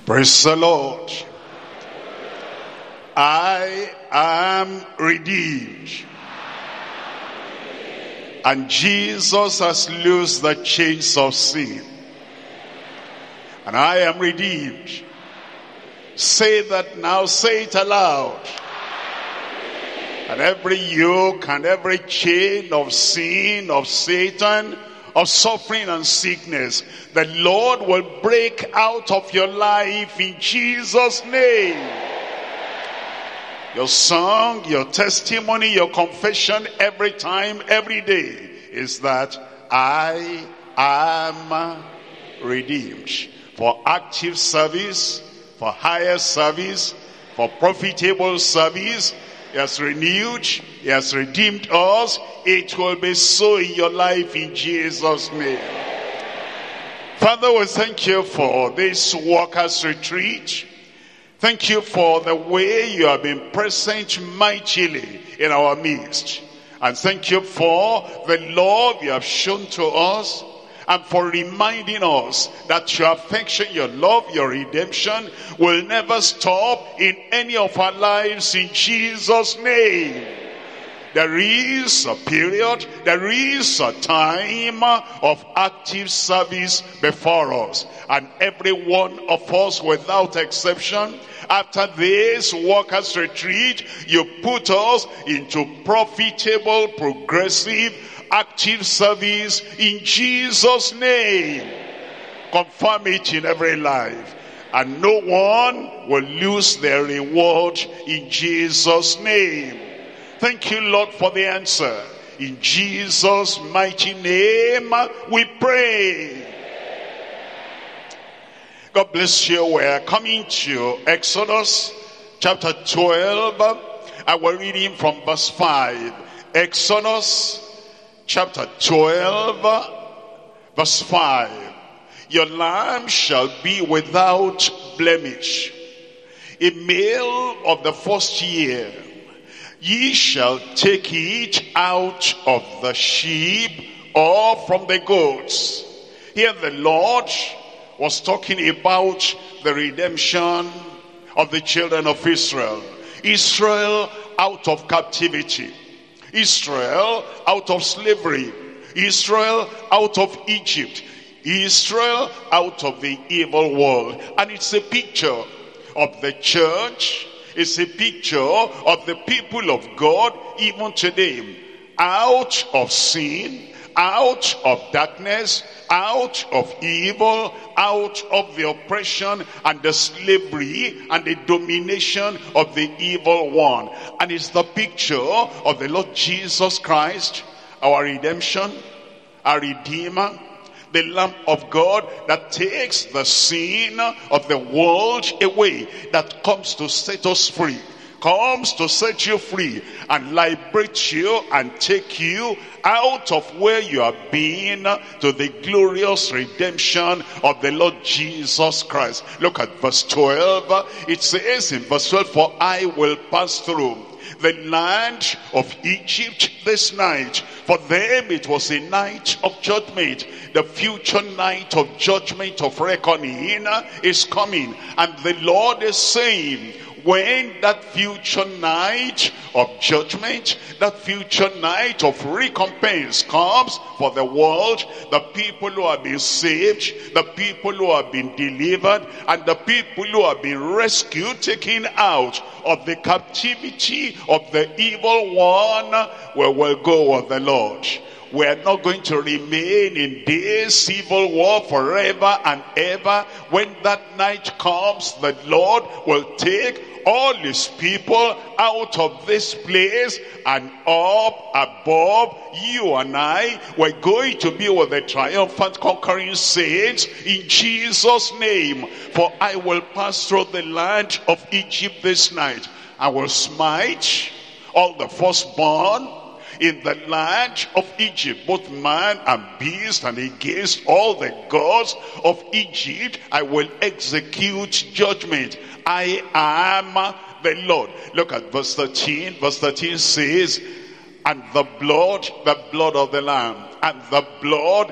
Praise the Lord. I am redeemed. And Jesus has loosed the chains of sin. And I am redeemed. Say that now, say it aloud. And every yoke and every chain of sin, of Satan, of suffering and sickness, the Lord will break out of your life in Jesus' name. Your song, your testimony, your confession every time, every day is that I am redeemed. For active service, for higher service, for profitable service, He has renewed, He has redeemed us. It will be so in your life in Jesus' name. Father, we thank you for this workers' retreat. Thank you for the way you have been present mightily in our midst. And thank you for the love you have shown to us, and for reminding us that your affection, your love, your redemption will never stop in any of our lives in Jesus' name. There is a period, there is a time of active service before us. And every one of us, without exception, after this workers' retreat, you put us into profitable, progressive, active service in Jesus' name. Confirm it in every life. And no one will lose their reward in Jesus' name. Thank you, Lord, for the answer. In Jesus' mighty name we pray. God bless you. We're coming to Exodus chapter 12. And we're reading from verse 5. Exodus chapter 12, verse 5. Your lamb shall be without blemish, a male of the first year. Ye shall take it out of the sheep or from the goats. Here the Lord was talking about the redemption of the children of Israel. Israel out of captivity. Israel out of slavery. Israel out of Egypt. Israel out of the evil world. And it's a picture of the church. It's a picture of the people of God even today. Out of sin, out of darkness, out of evil, out of the oppression and the slavery and the domination of the evil one. And it's the picture of the Lord Jesus Christ, our redemption, our Redeemer, the Lamb of God that takes the sin of the world away, that comes to set us free, comes to set you free and liberate you and take you out of where you have been to the glorious redemption of the Lord Jesus Christ. Look at verse 12. It says in verse 12, for I will pass through the land of Egypt this night. For them it was a night of judgment. The future night of judgment, of reckoning is coming. And the Lord is saying, when that future night of judgment, that future night of recompense comes for the world, the people who have been saved, the people who have been delivered, and the people who have been rescued, taken out of the captivity of the evil one, we will go with the Lord. We are not going to remain in this evil war forever and ever. When that night comes, the Lord will take all his people out of this place and up above. You and I, we're going to be with the triumphant conquering saints in Jesus' name. For I will pass through the land of Egypt this night. I will smite all the firstborn in the land of Egypt, both man and beast, and against all the gods of Egypt I will execute judgment. I am the Lord. Look at verse 13. Verse 13 says, and the blood of the Lamb, and the blood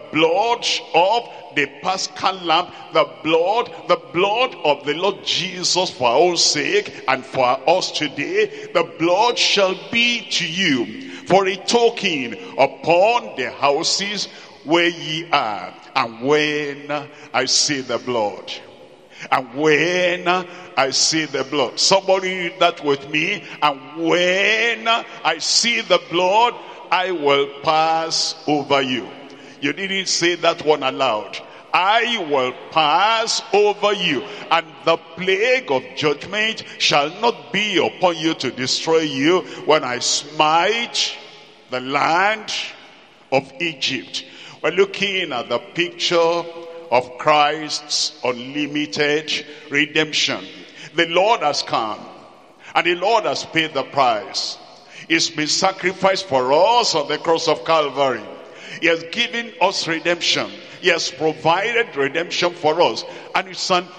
of the Paschal Lamb, the blood of the Lord Jesus for our own sake and for us today. The blood shall be to you for a token upon the houses where ye are. And when I see the blood, and when I see the blood, somebody read that with me. And when I see the blood, I will pass over you. You didn't say that one aloud. I will pass over you, and the plague of judgment shall not be upon you to destroy you when I smite the land of Egypt. We're looking at the picture of Christ's unlimited redemption. The Lord has come, and the Lord has paid the price. He's been sacrificed for us on the cross of Calvary. He has given us redemption. He has provided redemption for us, and it's an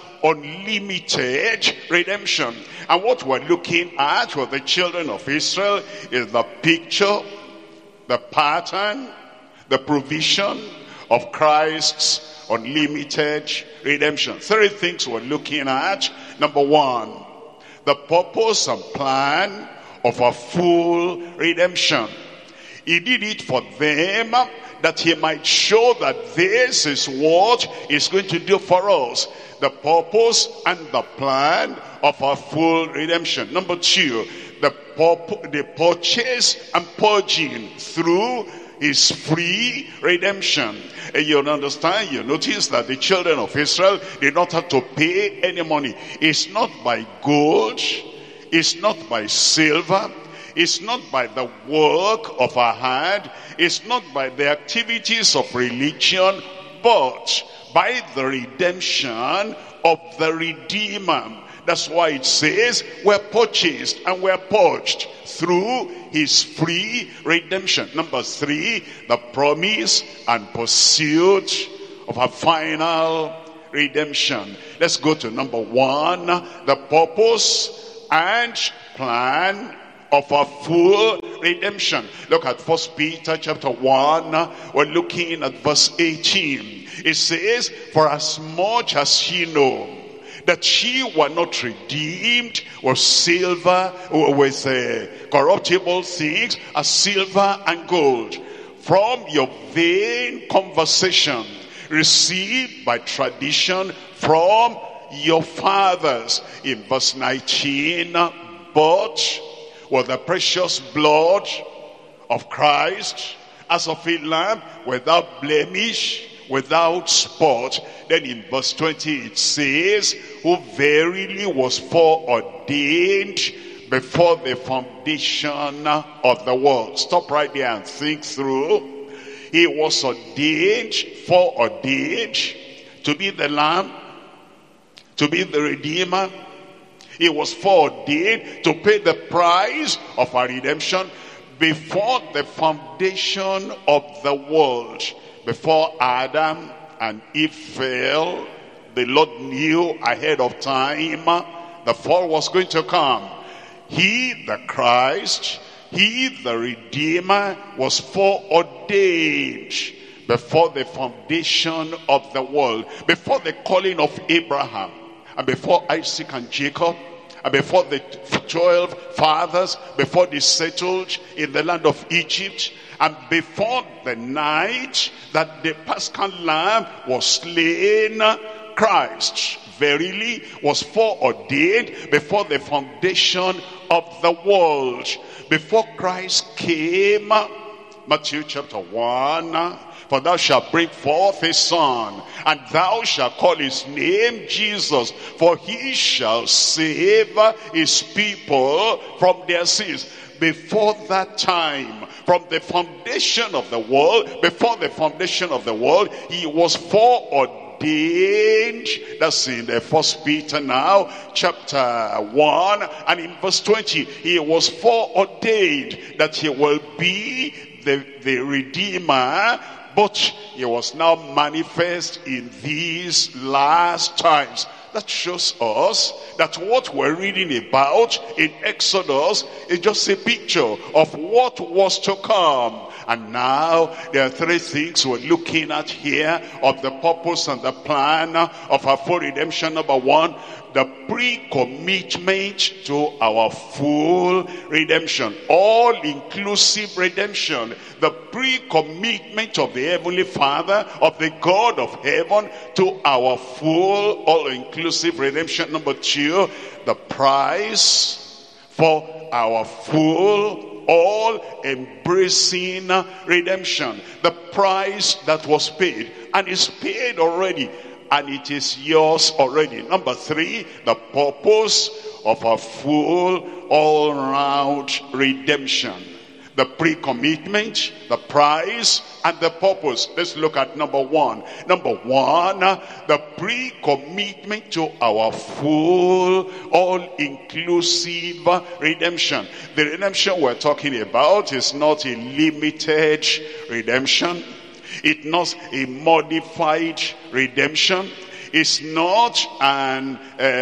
unlimited redemption. And what we're looking at with the children of Israel is the picture, the pattern, the provision of Christ's unlimited redemption. Three things we're looking at. Number one, the purpose and plan of a full redemption. He did it for them that he might show that this is what he's going to do for us. The purpose and the plan of a full redemption. Number two, the purchase and purging through his free redemption. And you understand, you notice that the children of Israel did not have to pay any money. It's not by gold, it's not by silver, it's not by the work of our hand, it's not by the activities of religion, but by the redemption of the Redeemer. That's why it says we're purchased and we're purged through his free redemption. Number three, the promise and pursuit of a final redemption. Let's go to number one, the purpose and plan of a full redemption. Look at 1 Peter chapter 1. We're looking at verse 18. It says, for as much as ye know that ye were not redeemed with silver, with corruptible things, as silver and gold, from your vain conversation, received by tradition from your fathers. In verse 19, but with the precious blood of Christ, as of a lamb, without blemish, without spot. Then in verse 20 it says, who verily was foreordained before the foundation of the world. Stop right there and think through. He was ordained, foreordained to be the Lamb, to be the Redeemer. He was foreordained to pay the price of our redemption before the foundation of the world. Before Adam and Eve fell, the Lord knew ahead of time the fall was going to come. He, the Christ, he, the Redeemer, was foreordained before the foundation of the world, before the calling of Abraham, and before Isaac and Jacob, and before the 12 fathers, before they settled in the land of Egypt, and before the night that the Paschal Lamb was slain, Christ verily was foreordained before the foundation of the world. Before Christ came, Matthew chapter 1, for thou shalt bring forth a son, and thou shalt call his name Jesus, for he shall save his people from their sins. Before that time, from the foundation of the world, before the foundation of the world, he was foreordained. That's in the 1 Peter now, chapter 1, and in verse 20, he was foreordained that he will be the Redeemer, but he was now manifest in these last times that shows us that what we're reading about in Exodus is just a picture of what was to come. And now there are three things we're looking at here of the purpose and the plan of our full redemption. Number one, the pre-commitment to our full redemption, all-inclusive redemption, the pre-commitment of the Heavenly Father, of the God of heaven, to our full, all-inclusive redemption. Number two, the price for our full, all-embracing redemption, the price that was paid, and is paid already, and it is yours already. Number three, the purpose of a full, all-round redemption. The pre-commitment, the price, and the purpose. Let's look at number one. Number one, the pre-commitment to our full, all-inclusive redemption. The redemption we're talking about is not a limited redemption. It's not a modified redemption. It's not an,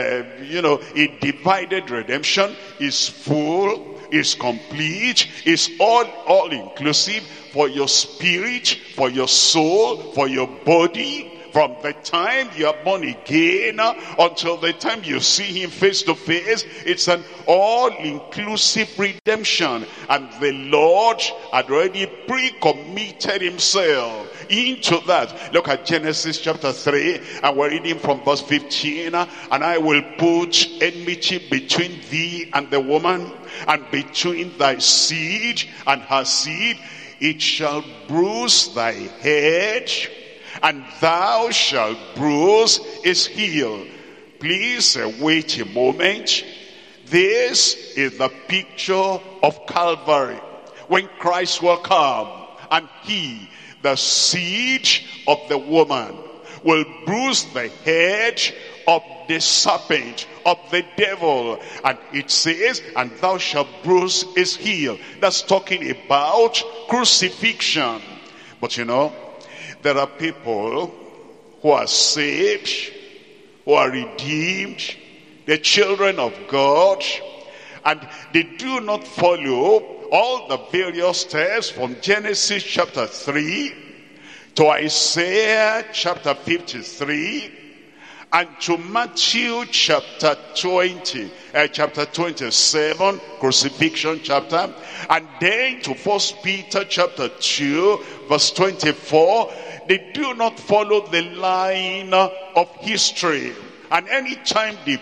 a divided redemption. It's full, it's complete, it's all inclusive for your spirit, for your soul, for your body. From the time you are born again until the time you see him face to face, it's an all-inclusive redemption. And the Lord had already pre-committed himself into that. Look at Genesis chapter 3, and we're reading from verse 15. And I will put enmity between thee and the woman, and between thy seed and her seed. It shall bruise thy head, and thou shalt bruise his heel. Please wait a moment. This is the picture of Calvary, when Christ will come, and he, the seed of the woman, will bruise the head of the serpent, of the devil. And it says, and thou shalt bruise his heel. That's talking about crucifixion. But you know, there are people who are saved, who are redeemed, the children of God, and they do not follow all the various steps from Genesis chapter 3 to Isaiah chapter 53 and to Matthew chapter 20, chapter 27, crucifixion chapter, and then to 1 Peter chapter 2, verse 24. They do not follow the line of history. And anytime they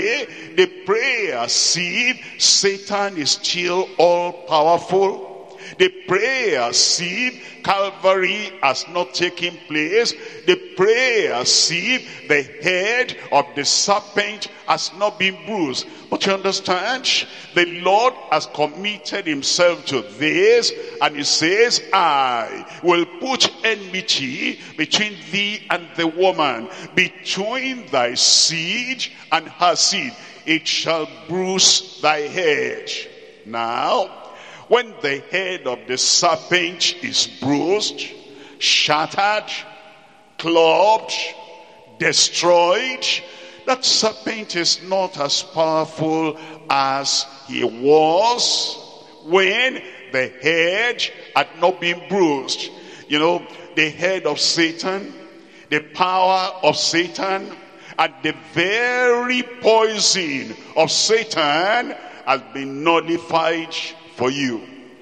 pray as if Satan is still all powerful. They pray as if Calvary has not taken place. They pray as if the head of the serpent has not been bruised. But you understand, the Lord has committed himself to this, and he says, I will put enmity between thee and the woman, between thy seed and her seed. It shall bruise thy head. Now, when the head of the serpent is bruised, shattered, clubbed, destroyed, that serpent is not as powerful as he was when the head had not been bruised. You know, the head of Satan, the power of Satan, and the very poison of Satan has been nullified for you,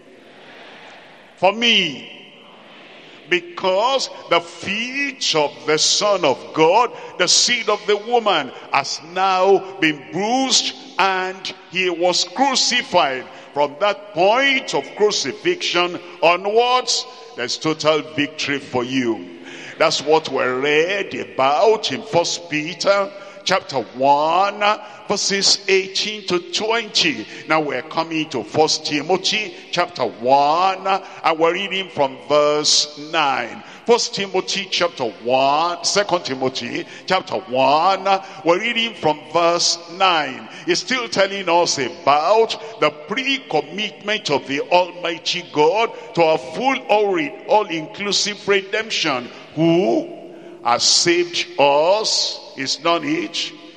for me, because the feet of the Son of God, the seed of the woman, has now been bruised, and he was crucified. From that point of crucifixion onwards, there's total victory for you. That's what we read about in 1 Peter chapter 1, verses 18 to 20. Now we're coming to 1 Timothy chapter 1, and we're reading from verse 9. 1 Timothy chapter 1, 2 Timothy chapter 1, we're reading from verse 9. It's still telling us about the pre-commitment of the Almighty God to a full, all-inclusive redemption, who has saved us. He's done it.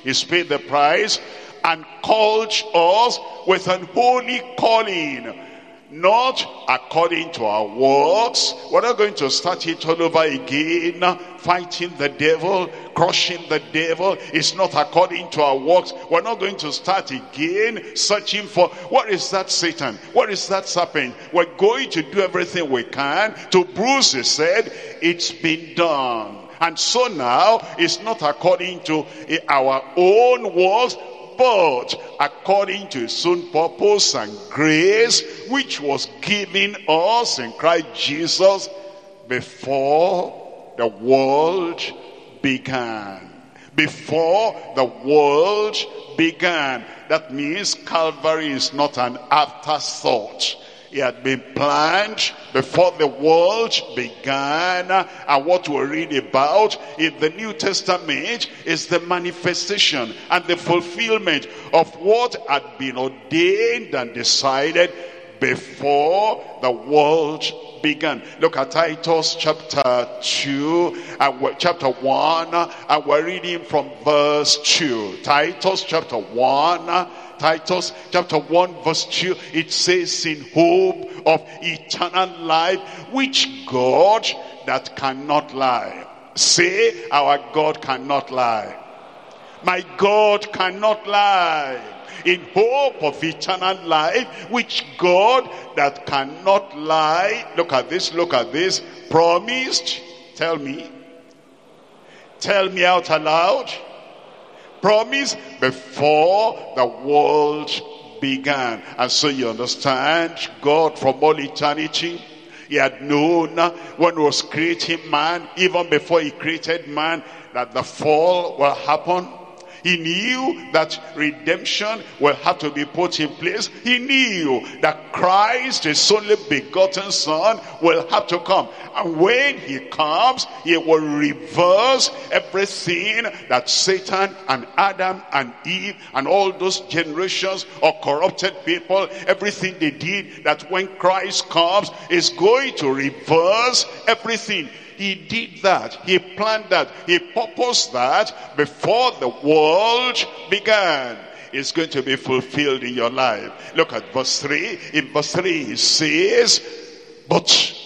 He's paid the price and called us with an holy calling, not according to our works. We're not going to start it all over again, fighting the devil, crushing the devil. It's not according to our works. We're not going to start again searching for, what is that Satan? What is that serpent? We're going to do everything we can to bruise his head. It's been done. And so now, it's not according to our own works, but according to his own purpose and grace, which was given us in Christ Jesus before the world began. Before the world began. That means Calvary is not an afterthought. It had been planned before the world began. And what we read about in the New Testament is the manifestation and the fulfillment of what had been ordained and decided before the world began. Look at Titus chapter 2, chapter 1, and we're reading from verse 2. Titus chapter 1, Titus chapter 1 verse 2, it says, in hope of eternal life, which God that cannot lie. Say, our God cannot lie. My God cannot lie. In hope of eternal life, which God that cannot lie, look at this, promised, tell me out aloud, promised before the world began. And so you understand, God from all eternity, he had known when he was creating man, even before he created man, that the fall will happen. He knew that redemption will have to be put in place. He knew that Christ, his only begotten Son, will have to come. And when he comes, he will reverse everything that Satan and Adam and Eve and all those generations of corrupted people, everything they did, that when Christ comes, is going to reverse everything. He did that. He planned that. He purposed that before the world began. It's going to be fulfilled in your life. Look at verse 3. In verse 3 he says, but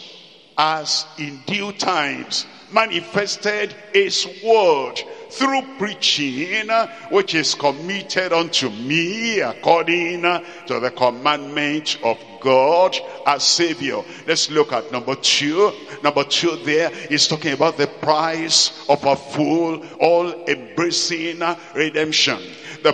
as in due times manifested his word through preaching, which is committed unto me according to the commandment of God our Savior. Let's look at number 2. Number 2 there is talking about the price of a full, all-embracing redemption. The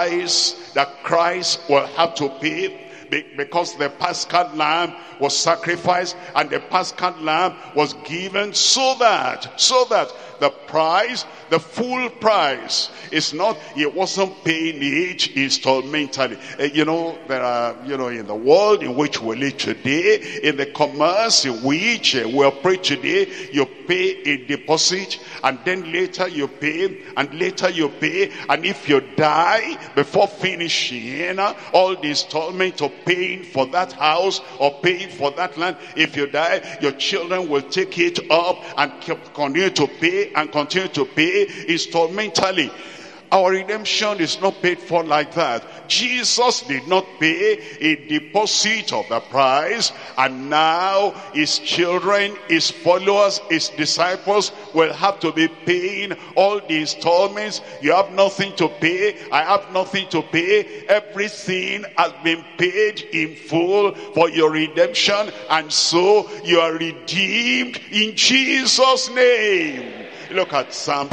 price that Christ will have to pay, because the Paschal Lamb was sacrificed and the Paschal Lamb was given so that the price, the full price, is not, he wasn't paying it installmentally. There are, in the world in which we live today, in the commerce in which we operate today, you pay a deposit, and then later you pay, and later you pay, and if you die before finishing all the installment of paying for that house or paying for that land, if you die, your children will take it up and continue to pay and continue to pay installmentally. Our redemption is not paid for like that. Jesus did not pay a deposit of the price, and now his children, his followers, his disciples will have to be paying all the installments. You have nothing to pay. I have nothing to pay. Everything has been paid in full for your redemption, and so you are redeemed in Jesus' name. Look at Psalm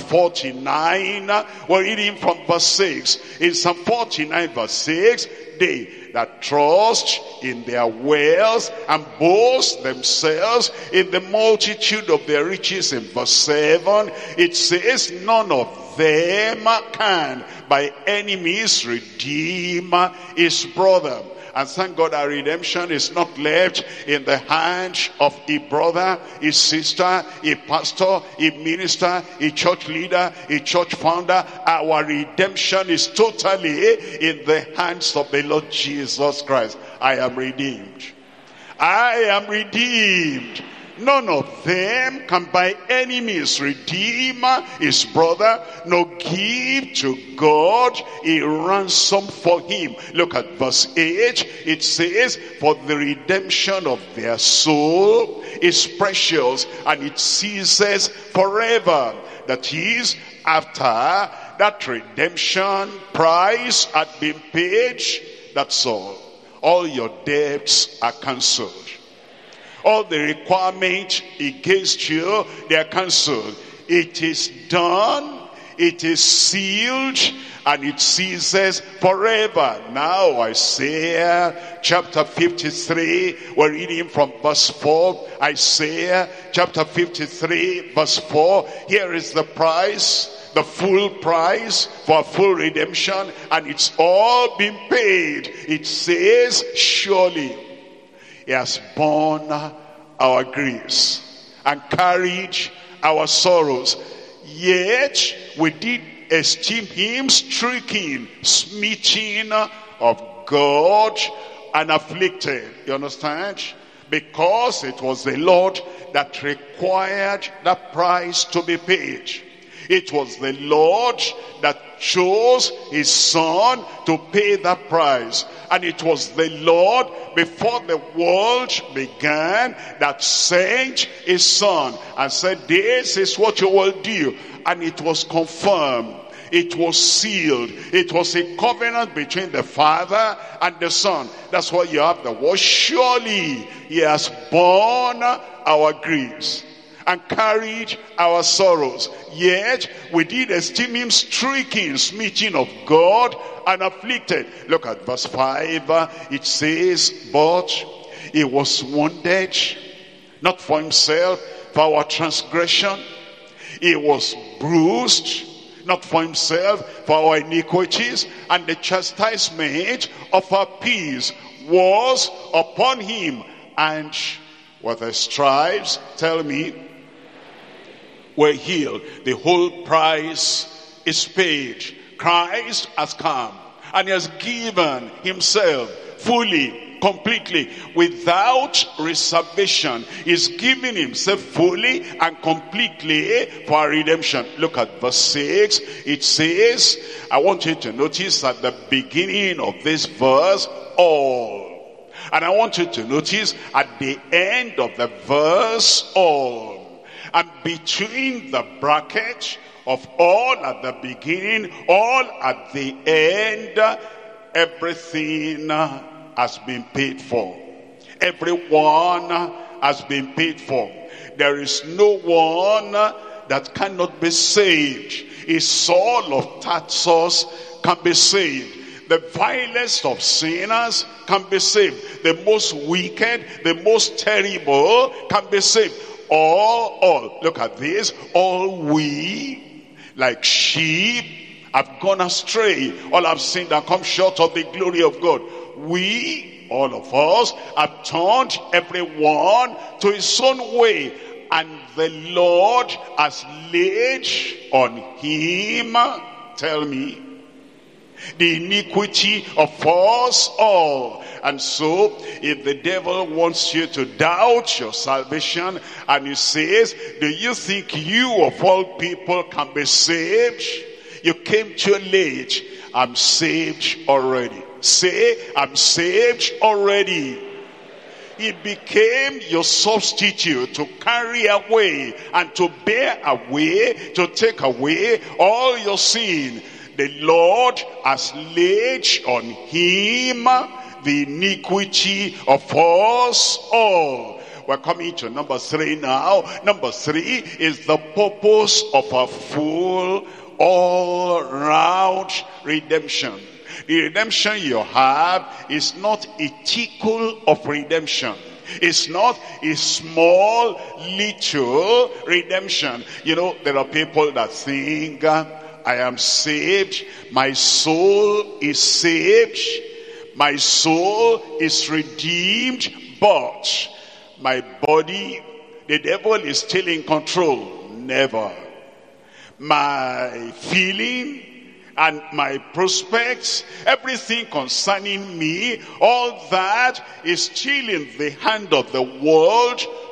49. We're reading from verse 6. In Psalm 49 verse 6, they that trust in their wealth and boast themselves in the multitude of their riches. In verse 7, it says, none of them can by any means redeem his brother. And thank God our redemption is not left in the hands of a brother, a sister, a pastor, a minister, a church leader, a church founder. Our redemption is totally in the hands of the Lord Jesus Christ. I am redeemed. I am redeemed. None of them can by any means redeem his brother, nor give to God a ransom for him. Look at verse 8. It says, for the redemption of their soul is precious, and it ceases forever. That is, after that redemption price had been paid, that's all. All your debts are cancelled. All the requirements against you, they are cancelled. It is done, it is sealed, and it ceases forever. Now Isaiah chapter 53, we're reading from verse 4. Isaiah chapter 53 verse 4. Here is the price, the full price for full redemption, and it's all been paid. It says, surely he has borne our griefs and carried our sorrows. Yet we did esteem him stricken, smitten of God, and afflicted. You understand? Because it was the Lord that required that price to be paid. It was the Lord that chose his son to pay that price. And it was the Lord, before the world began, that sent his son and said, this is what you will do. And it was confirmed. It was sealed. It was a covenant between the Father and the Son. That's why you have the word, surely he has borne our griefs and carried our sorrows. Yet we did esteem him stricken, smitten of God, and afflicted. Look at verse 5. It says, but he was wounded, not for himself, for our transgression. He was bruised, not for himself, for our iniquities. And the chastisement of our peace was upon him. And with the stripes, tell me, we're healed. The whole price is paid. Christ has come and he has given himself fully, completely, without reservation. He's giving himself fully and completely for our redemption. Look at verse 6. It says, I want you to notice at the beginning of this verse, all. And I want you to notice at the end of the verse, all. And between the bracket of all at the beginning, all at the end, everything has been paid for. Everyone has been paid for. There is no one that cannot be saved. A Saul of Tarsus can be saved. The vilest of sinners can be saved. The most wicked, the most terrible can be saved. All, look at this, all we, like sheep, have gone astray. All have sinned and come short of the glory of God. We, all of us, have turned everyone to his own way. And the Lord has laid on him, tell me, the iniquity of us all. And so, if the devil wants you to doubt your salvation, and he says, do you think you of all people can be saved? You came too late. I'm saved already. Say, I'm saved already. He became your substitute to carry away and to bear away, to take away all your sin. The Lord has laid on him the iniquity of us all. We're coming to number 3 now. Number 3 is the purpose of a full, all-round redemption. The redemption you have is not a tickle of redemption. It's not a small, little redemption. You know, there are people that think, I am saved, my soul is saved, my soul is redeemed, but my body, the devil is still in control. Never. My feeling and my prospects, everything concerning me, all that is still in the hand of the world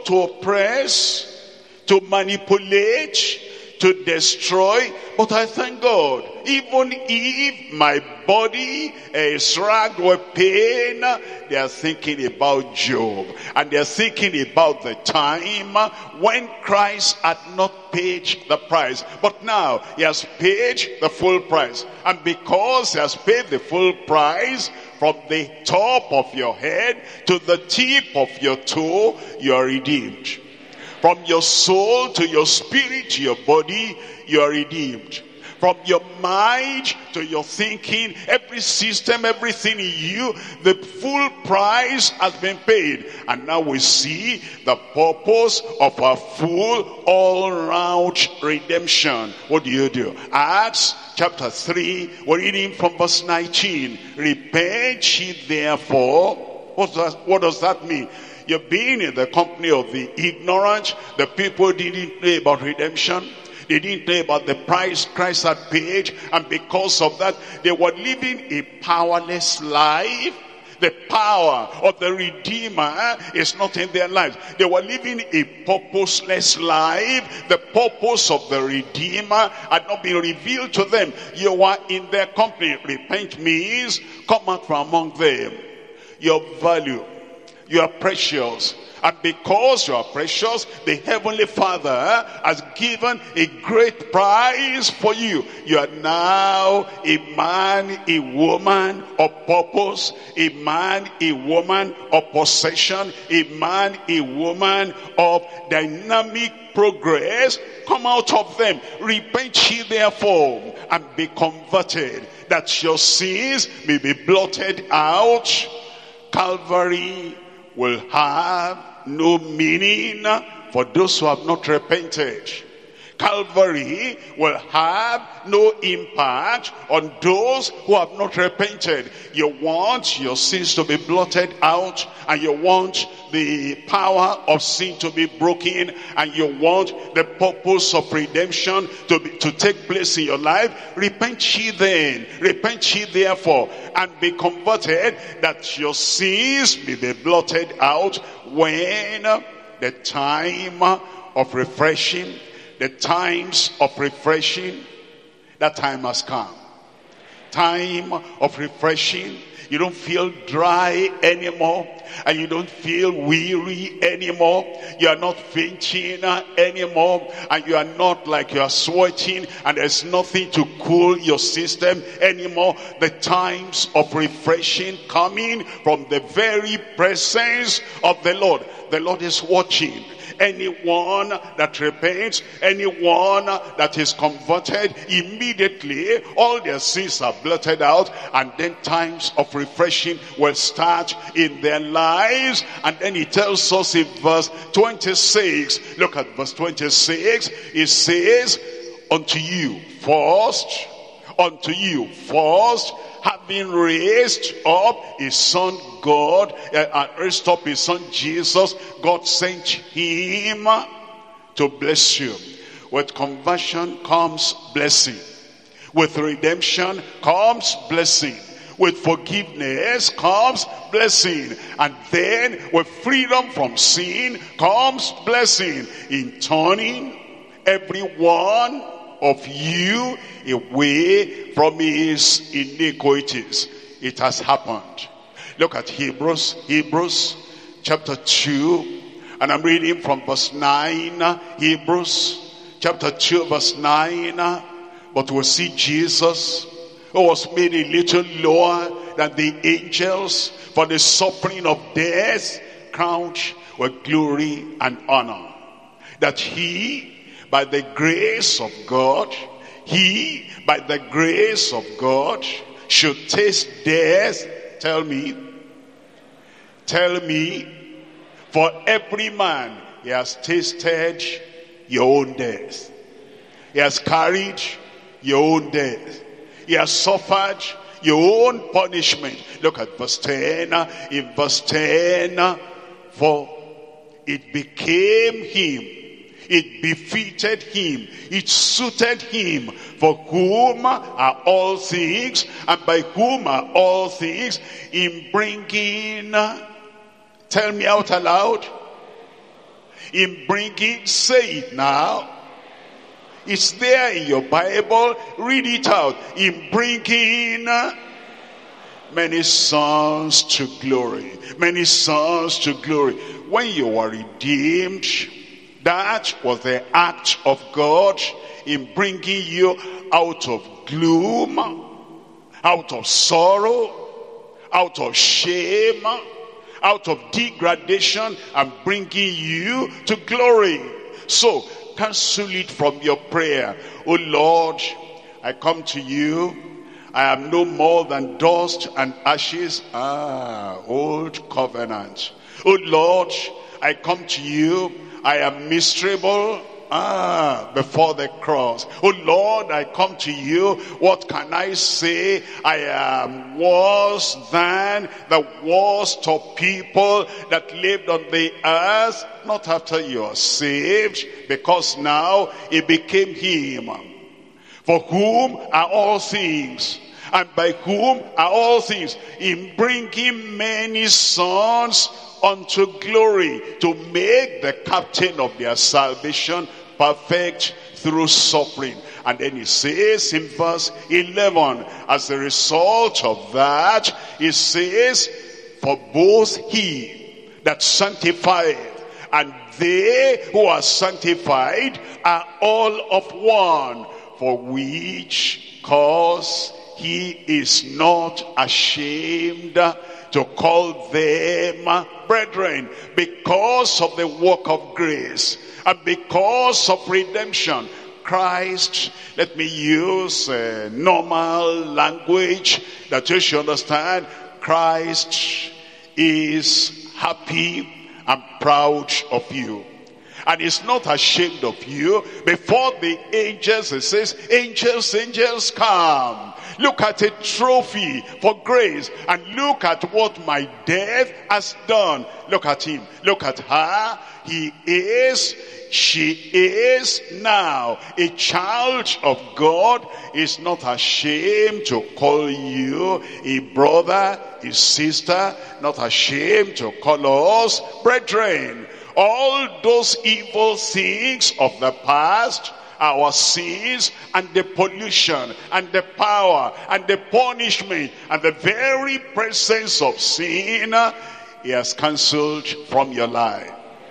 to oppress, to manipulate, to destroy. But I thank God, even if my body is racked with pain, they are thinking about Job. And they are thinking about the time when Christ had not paid the price. But now he has paid the full price. And because he has paid the full price, from the top of your head to the tip of your toe, you are redeemed. From your soul to your spirit to your body, you are redeemed. From your mind to your thinking, every system, everything in you, the full price has been paid. And now we see the purpose of a full, all-round redemption. What do? Acts chapter 3, we're reading from verse 19. Repent ye therefore. What does that mean? You're being in the company of the ignorant. The people didn't know about redemption. They didn't know about the price Christ had paid. And because of that, they were living a powerless life. The power of the Redeemer is not in their lives. They were living a purposeless life. The purpose of the Redeemer had not been revealed to them. You are in their company. Repent means come out from among them. Your value. You are precious. And because you are precious, the Heavenly Father has given a great price for you. You are now a man, a woman of purpose, a man, a woman of possession, a man, a woman of dynamic progress. Come out of them. Repent ye therefore and be converted, that your sins may be blotted out. Calvary will have no meaning for those who have not repented. Calvary will have no impact on those who have not repented. You want your sins to be blotted out, and you want the power of sin to be broken, and you want the purpose of redemption to take place in your life. Repent ye then, repent ye therefore, and be converted, that your sins may be blotted out when the time of refreshing, the times of refreshing, that time has come. Time of refreshing. You don't feel dry anymore, and you don't feel weary anymore. You are not fainting anymore, and you are not like you are sweating and there's nothing to cool your system anymore. The times of refreshing coming from the very presence of the Lord. The Lord is watching. Anyone that repents, anyone that is converted, immediately all their sins are blotted out, and then times of refreshing will start in their lives. And then he tells us in verse 26, look at verse 26, it says, unto you first, having raised up his son God, raised up his son Jesus, God sent him to bless you. With conversion comes blessing. With redemption comes blessing. With forgiveness comes blessing. And then with freedom from sin comes blessing. In turning every one of you away from his iniquities. It has happened. Look at Hebrews chapter 2, and I'm reading from verse 9. Hebrews chapter 2 verse 9. But we'll see Jesus, who was made a little lower than the angels for the suffering of death, crowned with glory and honor. That he, by the grace of God, should taste death. Tell me, for every man, he has tasted your own death. He has carried your own death. He has suffered your own punishment. Look at verse 10. In verse 10, for it became him, it befitted him, it suited him, for whom are all things, and by whom are all things, in bringing, tell me out aloud, in bringing, say it now. It's there in your Bible. Read it out. In bringing many sons to glory. Many sons to glory. When you were redeemed, that was the act of God in bringing you out of gloom, out of sorrow, out of shame, out of degradation, and bringing you to glory. So, cancel it from your prayer. Oh Lord, I come to you. I am no more than dust and ashes. Old covenant. Oh Lord, I come to you. I am miserable. Before the cross. Oh Lord, I come to you. What can I say? I am worse than the worst of people that lived on the earth. Not after you are saved, because now it became him. For whom are all things, and by whom are all things, in bringing many sons unto glory, to make the captain of their salvation perfect through suffering. And then he says in verse 11, as a result of that, he says, for both he that sanctifieth and they who are sanctified are all of one, for which cause he is not ashamed to call them brethren, because of the work of grace and because of redemption. Christ, let me use normal language that you should understand. Christ is happy and proud of you, and is not ashamed of you. Before the angels, it says, angels, angels, come. Look at a trophy for grace, and look at what my death has done. Look at him, look at her. He is, she is now a child of God. Is not ashamed to call you a brother, a sister, not ashamed to call us brethren. All those evil things of the past, our sins and the pollution and the power and the punishment and the very presence of sin, he has cancelled from your life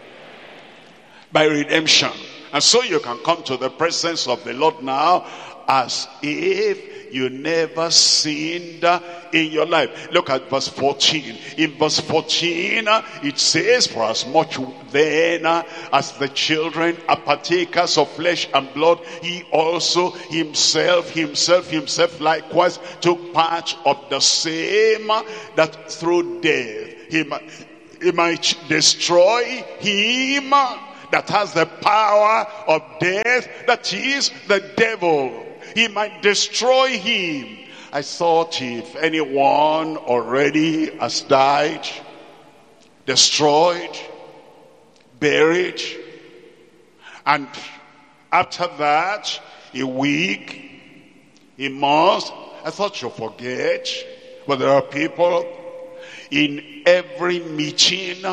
by redemption. And so you can come to the presence of the Lord now as if you never sinned in your life. Look at verse 14. In verse 14, it says, for as much then as the children are partakers of flesh and blood, he also himself likewise took part of the same, that through death he might destroy him that has the power of death, that is the devil. He might destroy him. I thought if anyone already has died, destroyed, buried, and after that, a week, he must, I thought you forget, but there are people in every meeting,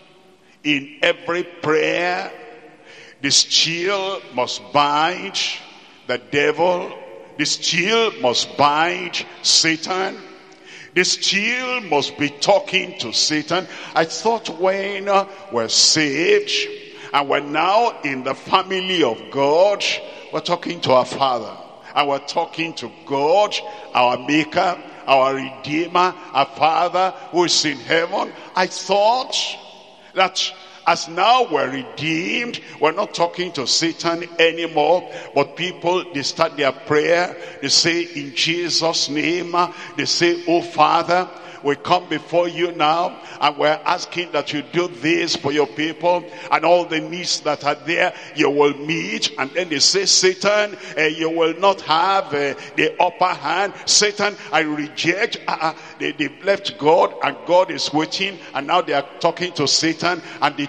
in every prayer, they still must bind the devil. They still must bind Satan. They still must be talking to Satan. I thought when we're saved and we're now in the family of God, we're talking to our Father. And we're talking to God, our Maker, our Redeemer, our Father who is in heaven. I thought that as now we're redeemed, we're not talking to Satan anymore, but people, they start their prayer, they say, in Jesus' name, they say, oh Father, we come before you now, and we're asking that you do this for your people, and all the needs that are there, you will meet. And then they say, Satan, you will not have the upper hand. Satan, I reject. They've left God, and God is waiting, and now they are talking to Satan, and they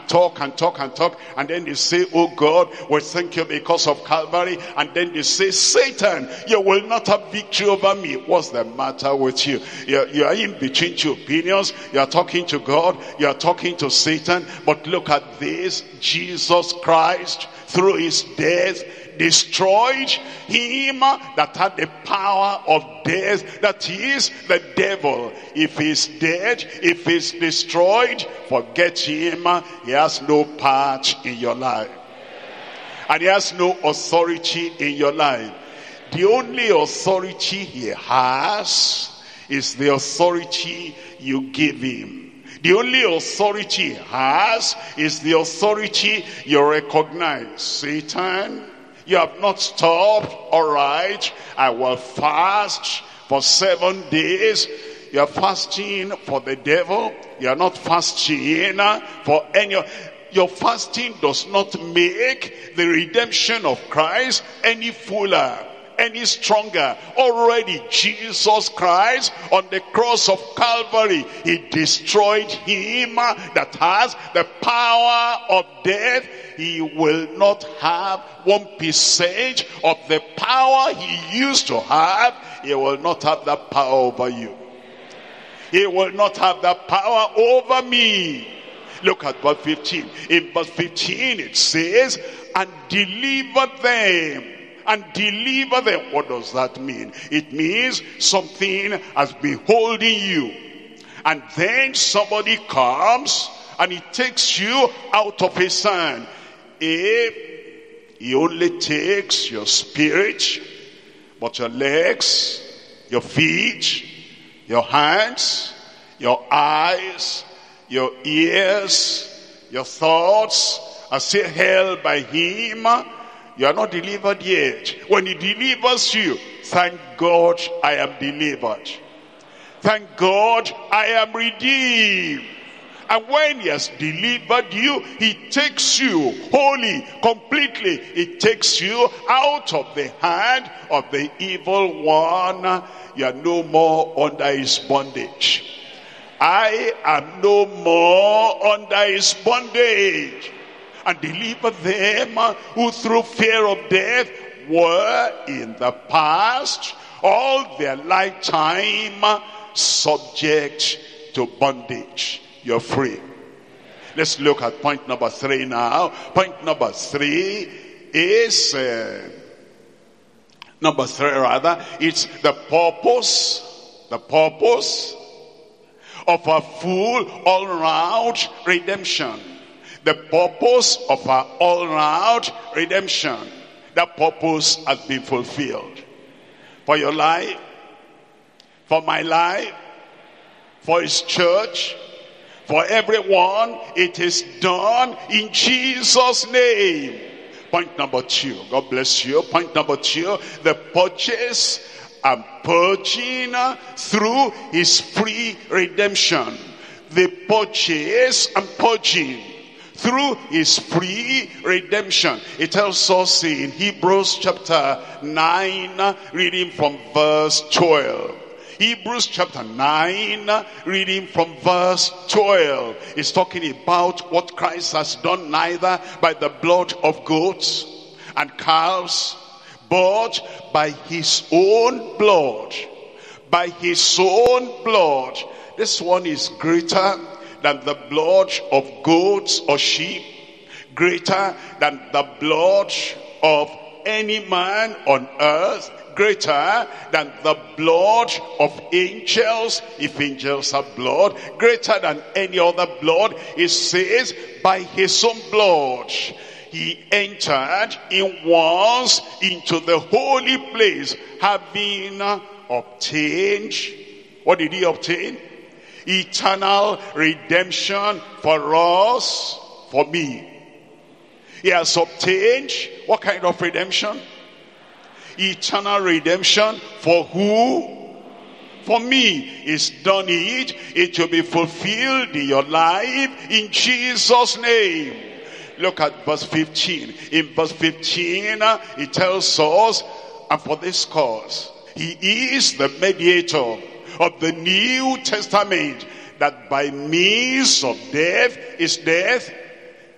talk and talk and talk, and then they say, oh God, we thank you because of Calvary, and then they say, Satan, you will not have victory over me. What's the matter with you? You are in between two opinions. You are talking to God, you are talking to Satan. But look at this. Jesus Christ, through his death, destroyed him that had the power of death, that is the devil. If he's dead, if he's destroyed, forget him. He has no part in your life, and he has no authority in your life. The only authority he has is the authority you give him. The only authority he has is the authority you recognize. Satan, you have not stopped. All right, I will fast for 7 days. You are fasting for the devil. You are not fasting for any. Your fasting does not make the redemption of Christ any fuller, any stronger. Already Jesus Christ on the cross of Calvary, he destroyed him that has the power of death. He will not have 1% of the power he used to have. He will not have that power over you. He will not have that power over me. Look at verse 15. In verse 15 it says, and deliver them. And deliver them. What does that mean? It means something has been holding you, and then somebody comes and he takes you out of his hand. If he only takes your spirit, but your legs, your feet, your hands, your eyes, your ears, your thoughts are still held by him, you are not delivered yet. When he delivers you, thank God I am delivered. Thank God I am redeemed. And when he has delivered you, he takes you wholly, completely. He takes you out of the hand of the evil one. You are no more under his bondage. I am no more under his bondage. And deliver them who through fear of death were in the past all their lifetime subject to bondage. You're free. Let's look at point number 3 now. Point number 3 is it's the purpose of a full all-round redemption. The purpose of our all-round redemption. That purpose has been fulfilled. For your life, for my life, for his church, for everyone, it is done in Jesus' name. Point number 2. God bless you. Point number 2, the purchase and purging through his free redemption. The purchase and purging through his free redemption. It tells us in Hebrews chapter 9, reading from verse 12. Hebrews chapter 9, reading from verse 12. It's talking about what Christ has done, neither by the blood of goats and calves, but by his own blood. By his own blood. This one is greater than the blood of goats or sheep, greater than the blood of any man on earth, greater than the blood of angels, if angels have blood, greater than any other blood. It says, by his own blood, he entered in once into the holy place, having obtained, what did he obtain? Eternal redemption for us, for me. He has obtained what kind of redemption? Eternal redemption for who? For me. He's done it. It will be fulfilled in your life in Jesus' name. Look at verse 15. In verse 15, it tells us, and for this cause, he is the mediator of the New Testament, that by means of death, is death,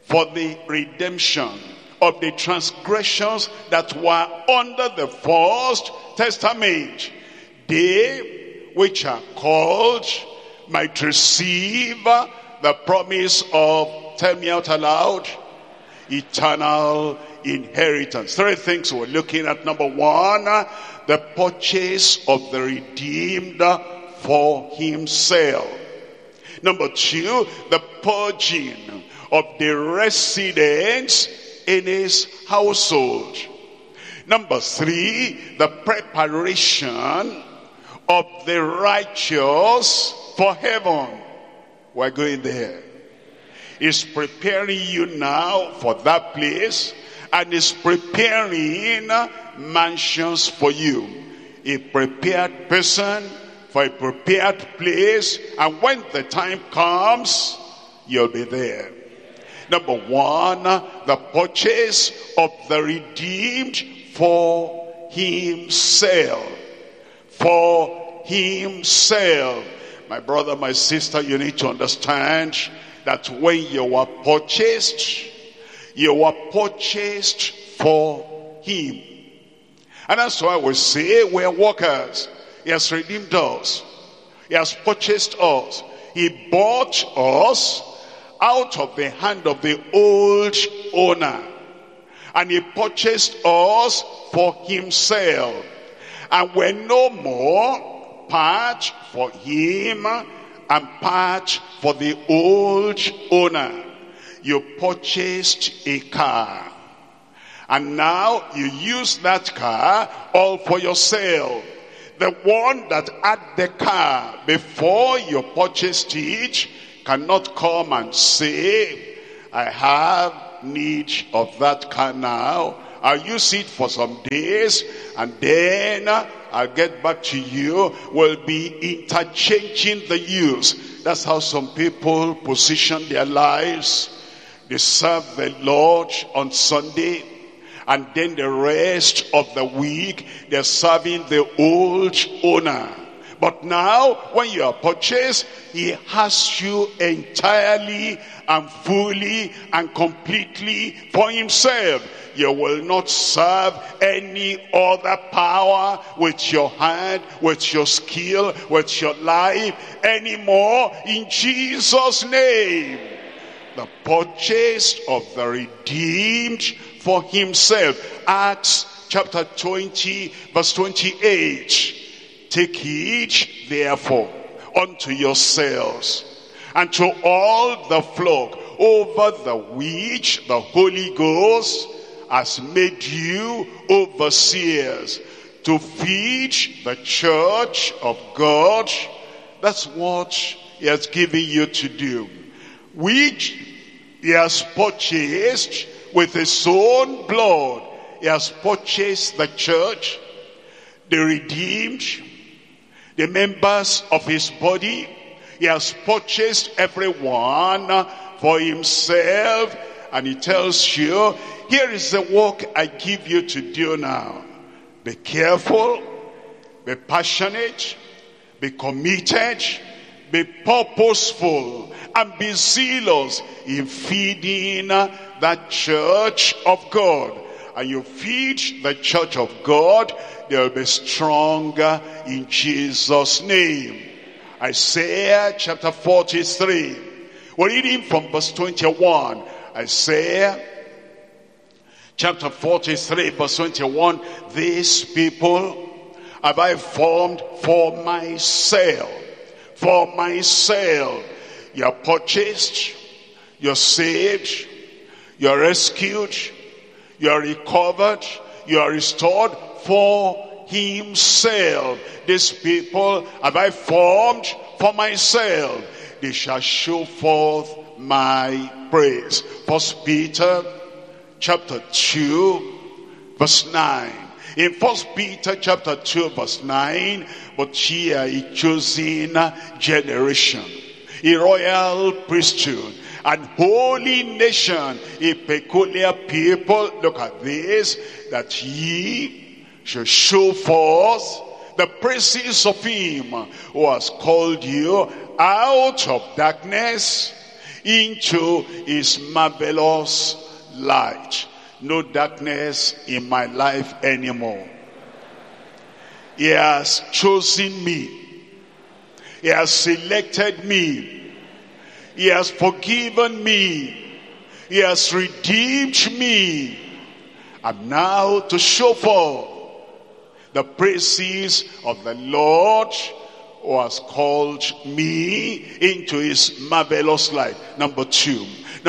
for the redemption of the transgressions that were under the first testament, they which are called might receive the promise of, tell me out aloud, eternal inheritance. Three things we're looking at. Number one, the purchase of the redeemed for himself. Number two, the purging of the residents in his household. Number three, the preparation of the righteous for heaven. We're going there. He's preparing you now for that place, and is preparing mansions for you. A prepared person for a prepared place, and when the time comes, you'll be there. Number one, the purchase of the redeemed for himself. For himself. My brother, my sister, you need to understand that when you were purchased for him. And that's why we say we're workers. He has redeemed us. He has purchased us. He bought us out of the hand of the old owner. And he purchased us for himself. And we're no more part for him and part for the old owner. You purchased a car, and now you use that car all for yourself. The one that had the car before you purchased it cannot come and say, I have need of that car now. I'll use it for some days, and then I'll get back to you. We'll be interchanging the use. That's how some people position their lives. They serve the Lord on Sunday, and then the rest of the week, they're serving the old owner. But now, when you are purchased, he has you entirely and fully and completely for himself. You will not serve any other power with your hand, with your skill, with your life anymore, in Jesus' name. The purchase of the redeemed for himself. Acts chapter 20 verse 28. Take heed therefore unto yourselves and to all the flock over the which the Holy Ghost has made you overseers, to feed the church of God. That's what he has given you to do, which he has purchased with his own blood. He has purchased the church, the redeemed, the members of his body. He has purchased everyone for himself. And he tells you, here is the work I give you to do now. Be careful, be passionate, be committed, be purposeful, and be zealous in feeding that church of God. And you feed the church of God, they'll be stronger in Jesus' name. Isaiah chapter 43. We're reading from verse 21. Isaiah chapter 43 verse 21. These people have I formed for myself. For myself. You're purchased, you're saved, you're rescued, you're recovered, you're restored for himself. These people have I formed for myself. They shall show forth my praise. First Peter chapter 2 verse 9. In First Peter chapter 2 verse 9, but ye are a chosen generation, a royal priesthood, and holy nation, a peculiar people. Look at this, that ye should show forth the praises of him who has called you out of darkness into his marvelous light. No darkness in my life anymore. He has chosen me. He has selected me. He has forgiven me. He has redeemed me. I'm now to show forth the praises of the Lord who has called me into his marvelous light. Number two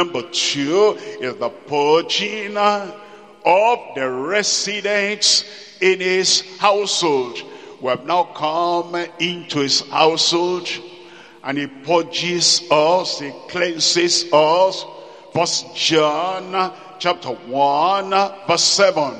is the purging of the residents in his household. We have now come into his household, and he purges us, he cleanses us. 1 John chapter 1 verse 7.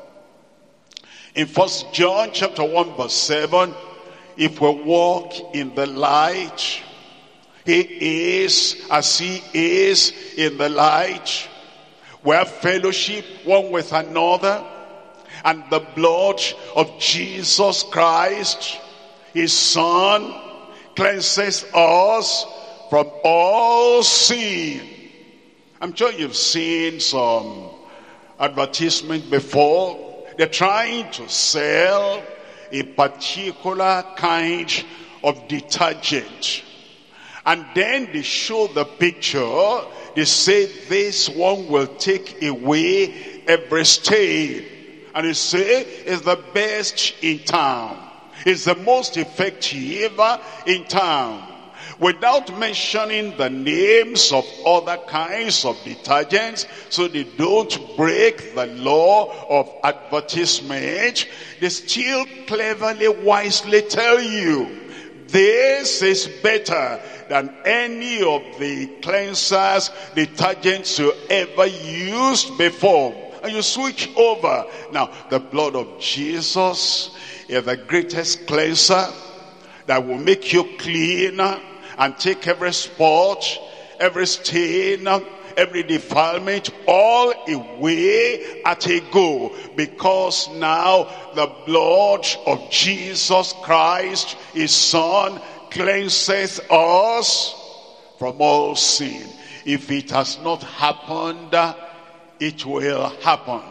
In 1 John chapter 1 verse 7, if we walk in the light, he is as he is in the light. We have fellowship one with another, and the blood of Jesus Christ, his Son, cleanses us from all sin. I'm sure you've seen some advertisement before. They're trying to sell a particular kind of detergent. And then they show the picture. They say this one will take away every stain. And they say it's the best in town. It's the most effective in town. Without mentioning the names of other kinds of detergents, so they don't break the law of advertisement, they still cleverly, wisely tell you, this is better than any of the cleansers, detergents you ever used before. And you switch over. Now, the blood of Jesus is the greatest cleanser that will make you clean and take every spot, every stain, every defilement all away at a go. Because now the blood of Jesus Christ, his Son, cleanses us from all sin. If it has not happened, it will happen.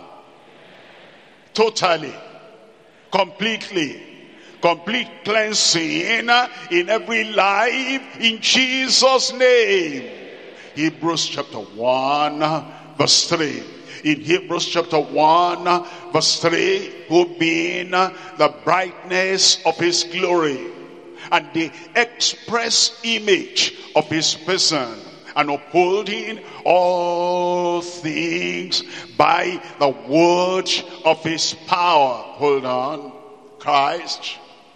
Totally, completely. Complete cleansing in every life in Jesus' name. Hebrews chapter 1 verse 3. In Hebrews chapter 1 verse 3, who being the brightness of his glory and the express image of his person, and upholding all things by the word of his power. Hold on. Christ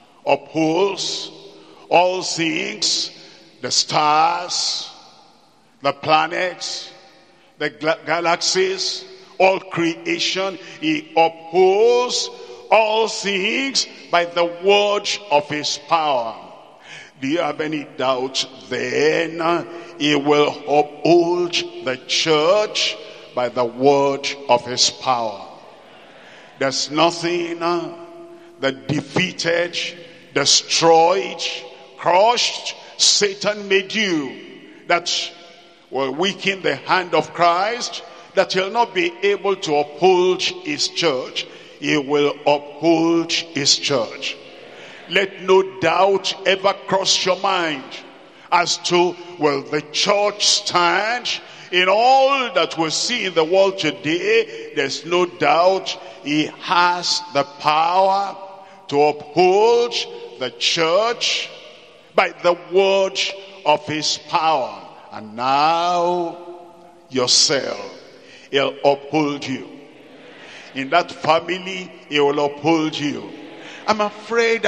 upholds all things, the stars, the planets, the galaxies, all creation. He upholds all things by the word of his power. Do you have any doubt then? He will uphold the church by the word of his power. There's nothing that defeated, destroyed, crushed Satan may do that will weaken the hand of Christ, that he'll not be able to uphold his church. He will uphold his church. Let no doubt ever cross your mind as to, will the church stand? In all that we see in the world today, there's no doubt he has the power to uphold the church by the word of his power. And now, yourself, he'll uphold you. In that family, he will uphold you. I'm afraid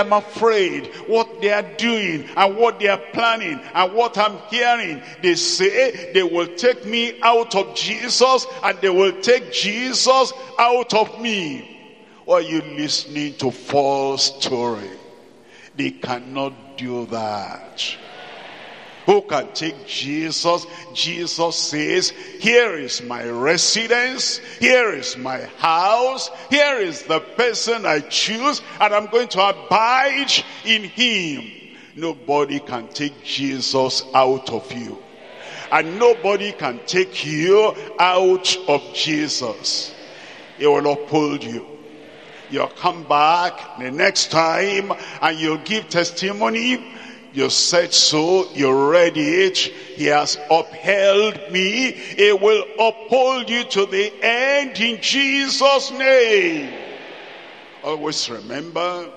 what they are doing and what they are planning and what I'm hearing. They say they will take me out of Jesus and they will take Jesus out of me. Or are you listening to false story? They cannot do that. Who can take Jesus? Jesus says, here is my residence, here is my house, here is the person I choose, and I'm going to abide in him. Nobody can take Jesus out of you. And nobody can take you out of Jesus. He will uphold you. You'll come back the next time and you'll give testimony. You said so, you read it. He has upheld me. He will uphold you to the end in Jesus' name. Always remember,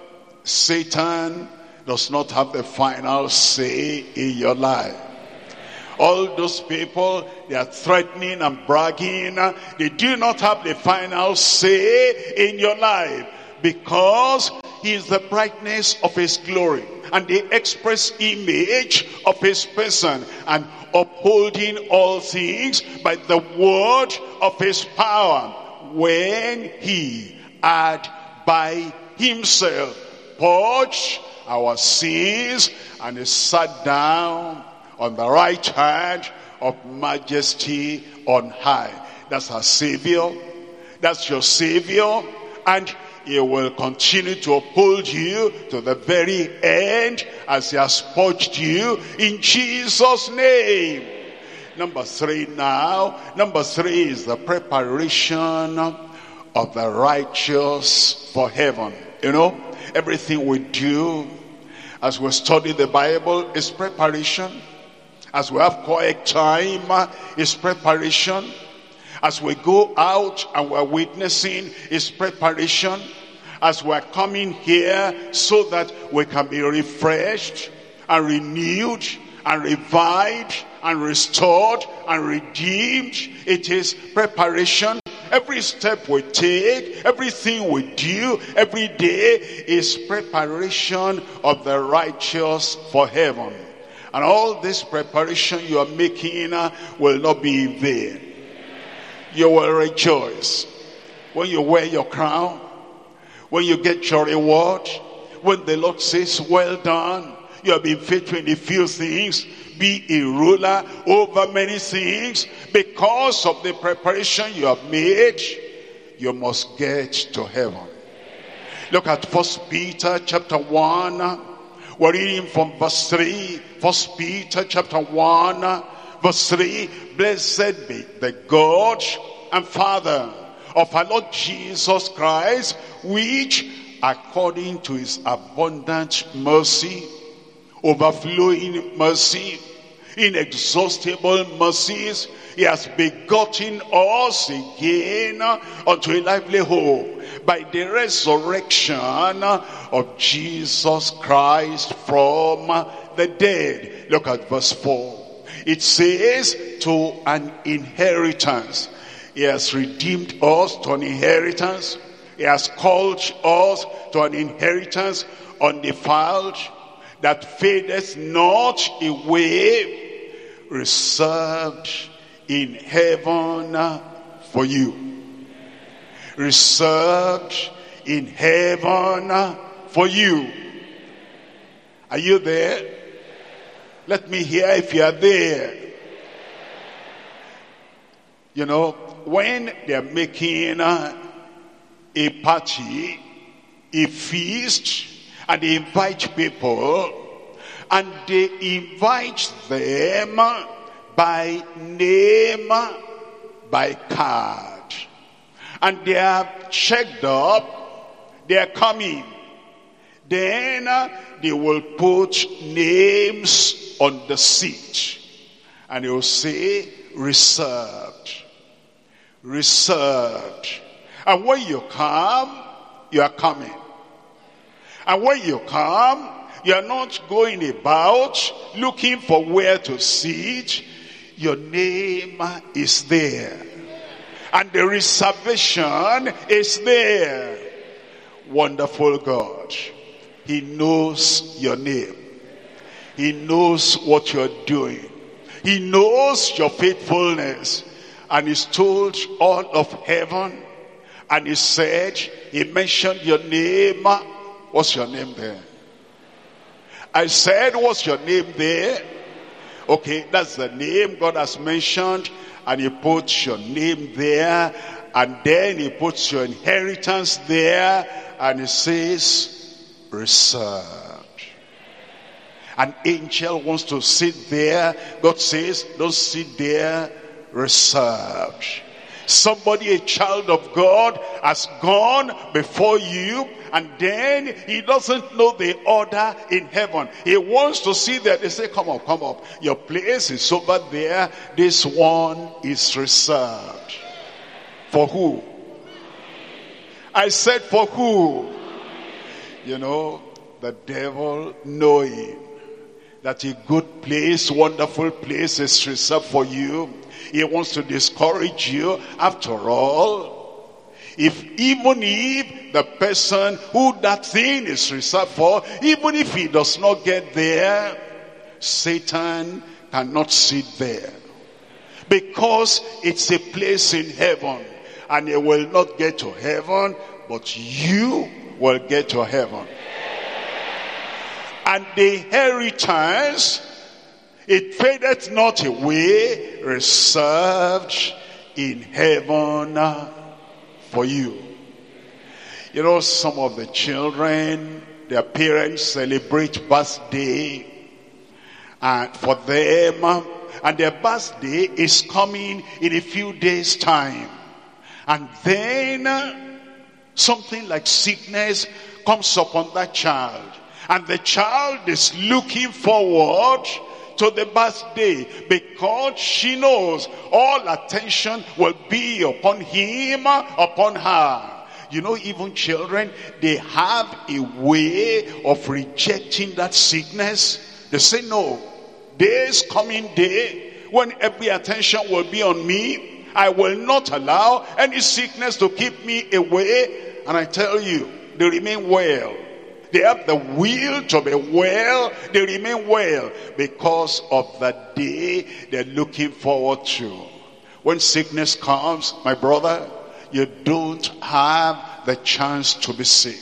Satan does not have the final say in your life. All those people, they are threatening and bragging. They do not have the final say in your life, because he is the brightness of his glory and the express image of his person, and upholding all things by the word of his power, when he had by himself purged our sins, and he sat down on the right hand of majesty on high. That's our Savior. That's your Savior. And he will continue to uphold you to the very end, as he has purged you in Jesus' name. Number 3 now. Number 3 is the preparation of the righteous for heaven. You know, everything we do as we study the Bible is preparation. As we have quiet time is preparation. As we go out and we're witnessing is preparation. As we're coming here so that we can be refreshed and renewed and revived and restored and redeemed, it is preparation. Every step we take, everything we do every day is preparation of the righteous for heaven. And all this preparation you are making will not be in vain. You will rejoice when you wear your crown, when you get your reward, when the Lord says, well done, you have been faithful in a few things, be a ruler over many things. Because of the preparation you have made, you must get to heaven. Look at 1 Peter chapter 1. We're reading from verse 3. 1 Peter chapter 1 verse 3. Blessed be the God and Father of our Lord Jesus Christ, which according to his abundant mercy, overflowing mercy, inexhaustible mercies, he has begotten us again unto a lively hope by the resurrection of Jesus Christ from the dead. Look at verse 4. It says, to an inheritance. He has redeemed us to an inheritance. He has called us to an inheritance undefiled, that fadeth not away, reserved in heaven for you. Reserved in heaven for you. Are you there? Let me hear if you are there. You know, when they're making a party, a feast, and they invite people, and they invite them by name, by card, and they are checked up, they are coming, then they will put names on the seat, and they will say, reserved, reserved. And when you come, you are coming. And when you come, you are not going about looking for where to sit. Your name is there. And the reservation is there. Wonderful God. He knows your name. He knows what you're doing. He knows your faithfulness. And he's told all of heaven. And he said, he mentioned your name. What's your name there? I said, what's your name there? Okay, that's the name God has mentioned. And he puts your name there. And then he puts your inheritance there. And he says, reserved. An angel wants to sit there. God says, don't sit there, reserved. Somebody, a child of God, has gone before you, and then he doesn't know the order in heaven. He wants to see that. They say, come up. Your place is over there. This one is reserved. For who? I said, for who? You know, the devil, knowing that a good place, wonderful place is reserved for you, he wants to discourage you. After all, even if the person who that thing is reserved for, even if he does not get there, Satan cannot sit there. Because it's a place in heaven. And he will not get to heaven, but you will get to heaven. And the inheritance, it fadeth not away, reserved in heaven for you. You know, some of the children, their parents celebrate birthday, and for them, and their birthday is coming in a few days' time. And then something like sickness comes upon that child. And the child is looking forward to the birthday because she knows all attention will be upon him, upon her. You know, even children, they have a way of rejecting that sickness. They say, no, this coming day, when every attention will be on me, I will not allow any sickness to keep me away. And I tell you, they remain well. They have the will to be well. They remain well because of the day they're looking forward to. When sickness comes, my brother, you don't have the chance to be sick.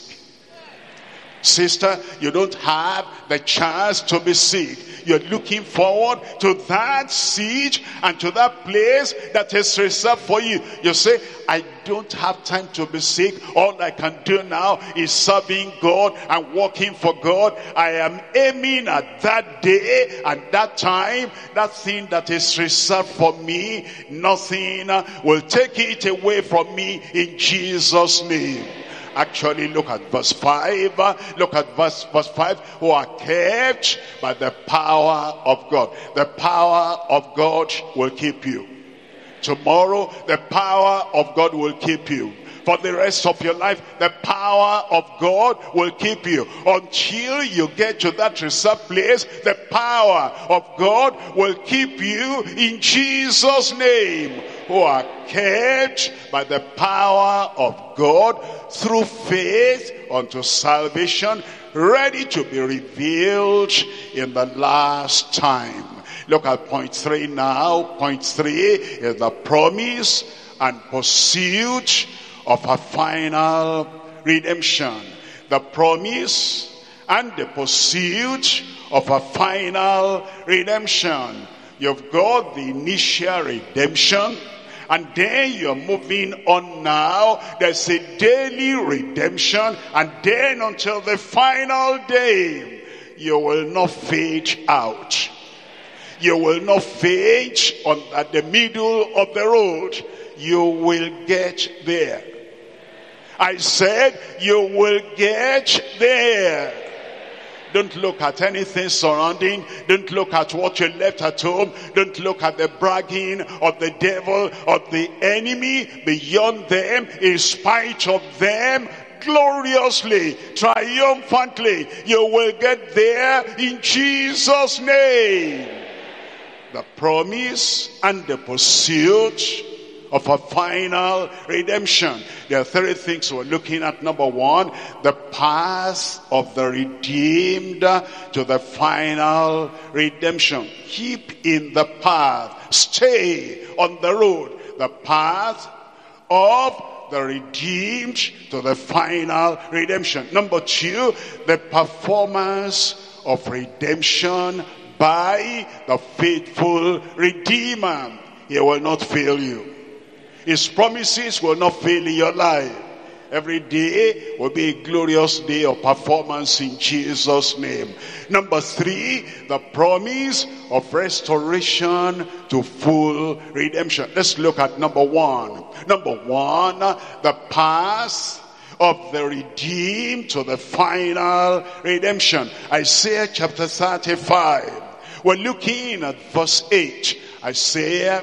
Sister, you don't have the chance to be sick. You're looking forward to that siege and to that place that is reserved for you. You say, I don't have time to be sick. All I can do now is serving God and working for God. I am aiming at that day and that time, that thing that is reserved for me. Nothing will take it away from me in Jesus' name. Actually, look at verse 5. Look at verse 5. Who are kept by the power of God. The power of God will keep you. Tomorrow, the power of God will keep you. For the rest of your life, the power of God will keep you. Until you get to that reserved place, the power of God will keep you in Jesus' name. Who are kept by the power of God through faith unto salvation, ready to be revealed in the last time. Look at point 3 now. Point 3 is the promise and pursuit of a final redemption. The promise and the pursuit of a final redemption. You've got the initial redemption, and then you're moving on now. There's a daily redemption, and then until the final day, you will not fade out. You will not fade at the middle of the road. You will get there. I said, you will get there. Don't look at anything surrounding. Don't look at what you left at home. Don't look at the bragging of the devil, of the enemy. Beyond them, in spite of them, gloriously, triumphantly, you will get there in Jesus' name. The promise and the pursuit of a final redemption. There are 3 things we're looking at. Number 1, the path of the redeemed to the final redemption. Keep in the path. Stay on the road. The path of the redeemed to the final redemption. Number 2, the performance of redemption by the faithful Redeemer. He will not fail you. His promises will not fail in your life. Every day will be a glorious day of performance in Jesus' name. Number 3, the promise of restoration to full redemption. Let's look at number 1. Number 1, the path of the redeemed to the final redemption. Isaiah chapter 35. We're looking at verse 8. Isaiah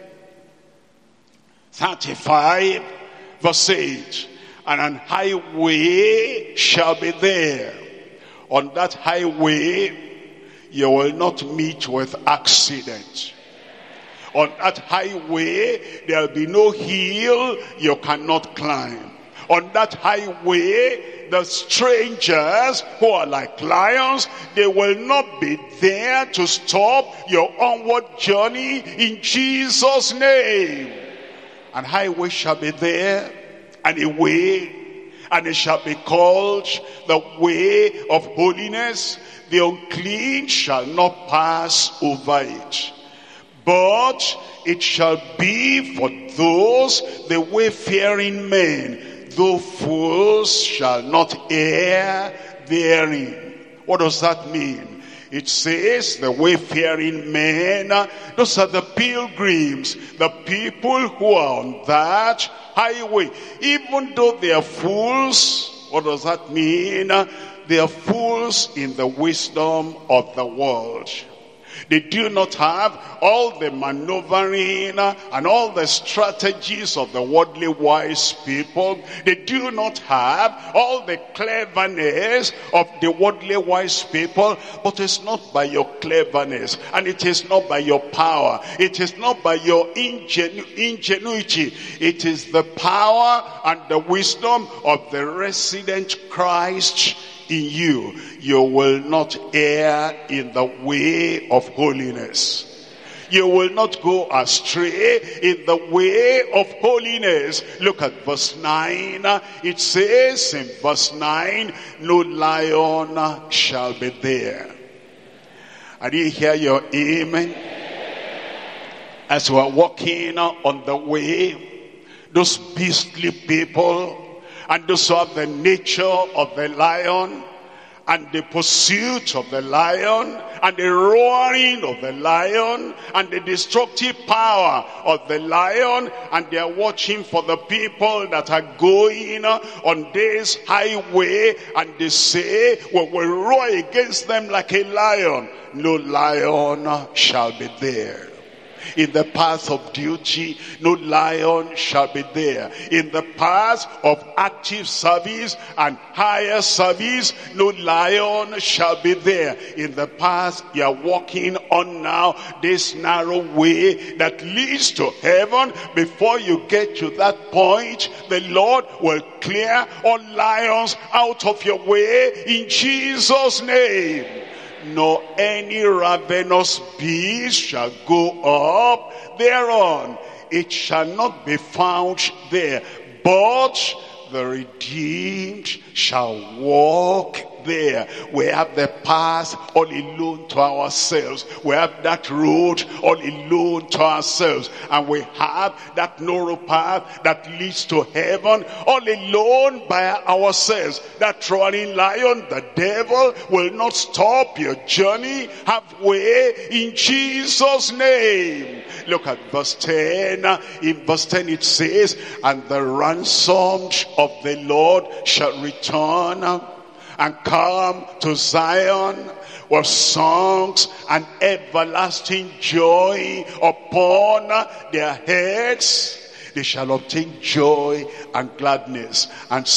35 verse 8. And an highway shall be there. On that highway, you will not meet with accident. On that highway, there will be no hill you cannot climb. On that highway, the strangers who are like lions, they will not be there to stop your onward journey in Jesus' name. And highway shall be there, and a way, and it shall be called the way of holiness. The unclean shall not pass over it, but it shall be for those, the wayfaring men, though fools shall not err therein. What does that mean? It says the wayfaring men, those are the pilgrims, the people who are on that highway. Even though they are fools, what does that mean? They are fools in the wisdom of the world. They do not have all the maneuvering and all the strategies of the worldly wise people. They do not have all the cleverness of the worldly wise people. But it's not by your cleverness, and it is not by your power. It is not by your ingenuity. It is the power and the wisdom of the resident Christ in you. You will not err in the way of holiness. You will not go astray in the way of holiness. Look at verse 9. It says in verse 9, no lion shall be there. I didn't hear your amen. As we are walking on the way, those beastly people, and those who have the nature of the lion, and the pursuit of the lion, and the roaring of the lion, and the destructive power of the lion, and they are watching for the people that are going on this highway, and they say, we will roar against them like a lion. No lion shall be there. In the path of duty, no lion shall be there. In the path of active service and higher service, no lion shall be there. In the path you are walking on now, this narrow way that leads to heaven, before you get to that point, the Lord will clear all lions out of your way in Jesus' name. Nor any ravenous beast shall go up thereon. It shall not be found there. But the redeemed shall walk there. We have the path all alone to ourselves. We have that road all alone to ourselves. And we have that narrow path that leads to heaven all alone by ourselves. That roaring lion, the devil, will not stop your journey halfway in Jesus' name. Look at verse 10. In verse 10 it says, and the ransomed of the Lord shall return and come to Zion with songs and everlasting joy upon their heads. They shall obtain joy and gladness, and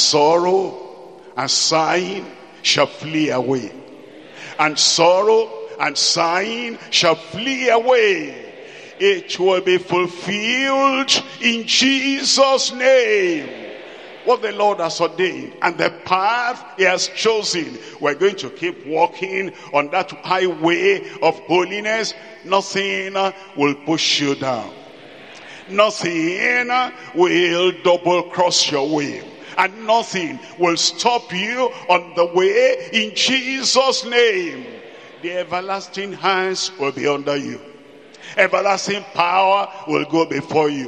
sorrow and sighing shall flee away. And sorrow and sighing shall flee away. It will be fulfilled in Jesus' name. What the Lord has ordained and the path he has chosen, we're going to keep walking on that highway of holiness. Nothing will push you down. Nothing will double cross your way. And nothing will stop you on the way in Jesus' name. The everlasting hands will be under you. Everlasting power will go before you.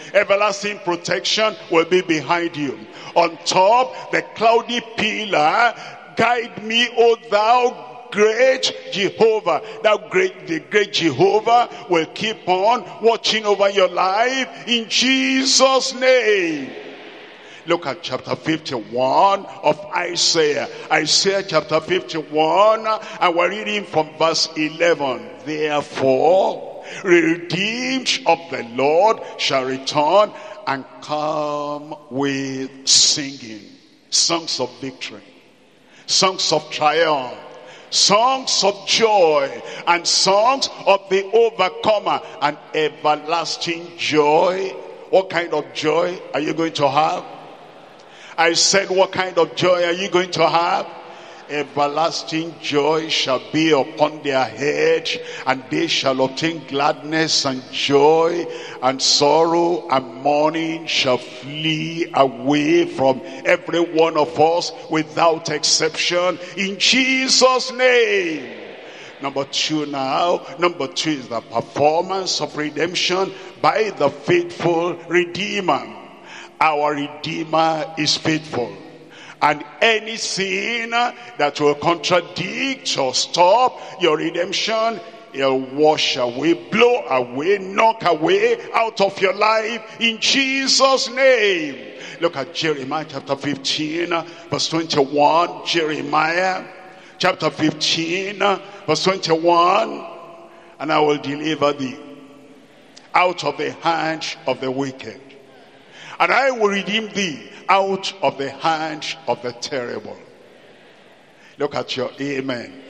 Everlasting protection will be behind you. On top, the cloudy pillar, guide me, O thou great Jehovah. The great Jehovah will keep on watching over your life in Jesus' name. Look at chapter 51 of Isaiah. Isaiah chapter 51, and we're reading from verse 11. Therefore, redeemed of the Lord shall return and come with singing. Songs of victory, songs of triumph, songs of joy, and songs of the overcomer, and everlasting joy. What kind of joy are you going to have? I said, what kind of joy are you going to have? Everlasting joy shall be upon their head, and they shall obtain gladness and joy, and sorrow and mourning shall flee away from every one of us without exception, in Jesus' name. Number two now. Number two is the performance of redemption by the faithful Redeemer. Our Redeemer is faithful. And anything that will contradict or stop your redemption, he'll wash away, blow away, knock away out of your life in Jesus' name. Look at Jeremiah chapter 15, verse 21. Jeremiah chapter 15, verse 21. And I will deliver thee out of the hand of the wicked, and I will redeem thee out of the hand of the terrible. Look at your amen.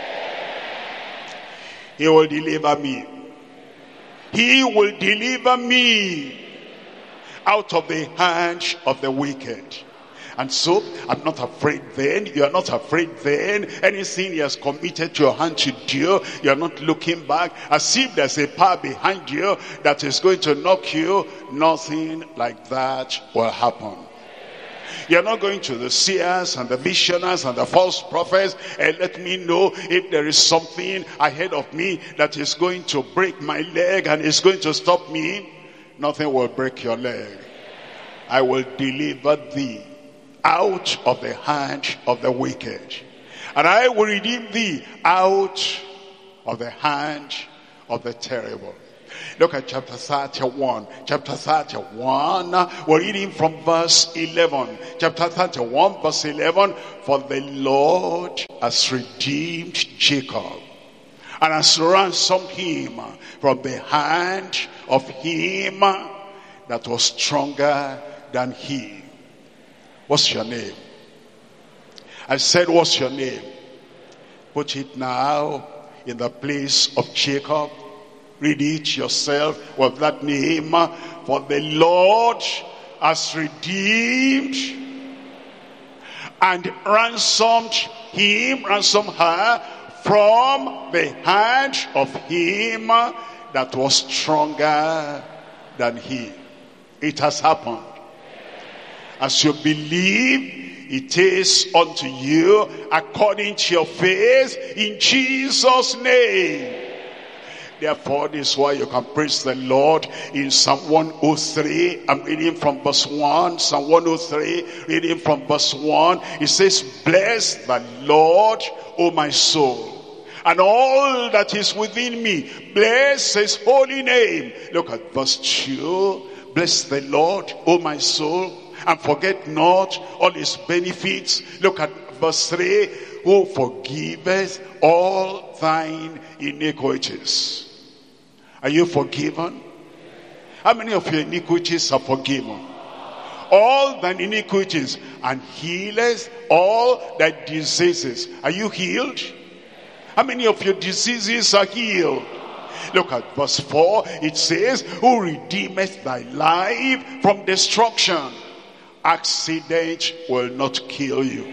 He will deliver me. He will deliver me out of the hand of the wicked. And so, I'm not afraid then. You are not afraid then. Anything he has committed to your hand to do, you are not looking back as if there's a power behind you that is going to knock you. Nothing like that will happen. You're not going to the seers and the visioners and the false prophets and let me know if there is something ahead of me that is going to break my leg and is going to stop me. Nothing will break your leg. I will deliver thee out of the hand of the wicked, and I will redeem thee out of the hand of the terrible. Look at chapter 31. Chapter 31, we're reading from verse 11. Chapter 31, verse 11. For the Lord has redeemed Jacob, and has ransomed him from the hand of him that was stronger than he. What's your name? I said, what's your name? Put it now in the place of Jacob. Read it yourself with that name. For the Lord has redeemed and ransomed him, ransomed her from the hand of him that was stronger than he. It has happened. As you believe, it is unto you according to your faith in Jesus' name. Therefore, this is why you can praise the Lord in Psalm 103. I'm reading from verse 1. Psalm 103, reading from verse 1. It says, bless the Lord, O my soul, and all that is within me. Bless his holy name. Look at verse 2. Bless the Lord, O my soul, and forget not all his benefits. Look at verse 3. Who forgiveth all thine iniquities. Are you forgiven? How many of your iniquities are forgiven? All thine iniquities, and healeth all thy diseases. Are you healed? How many of your diseases are healed? Look at verse 4. It says, who redeemeth thy life from destruction. Accident will not kill you.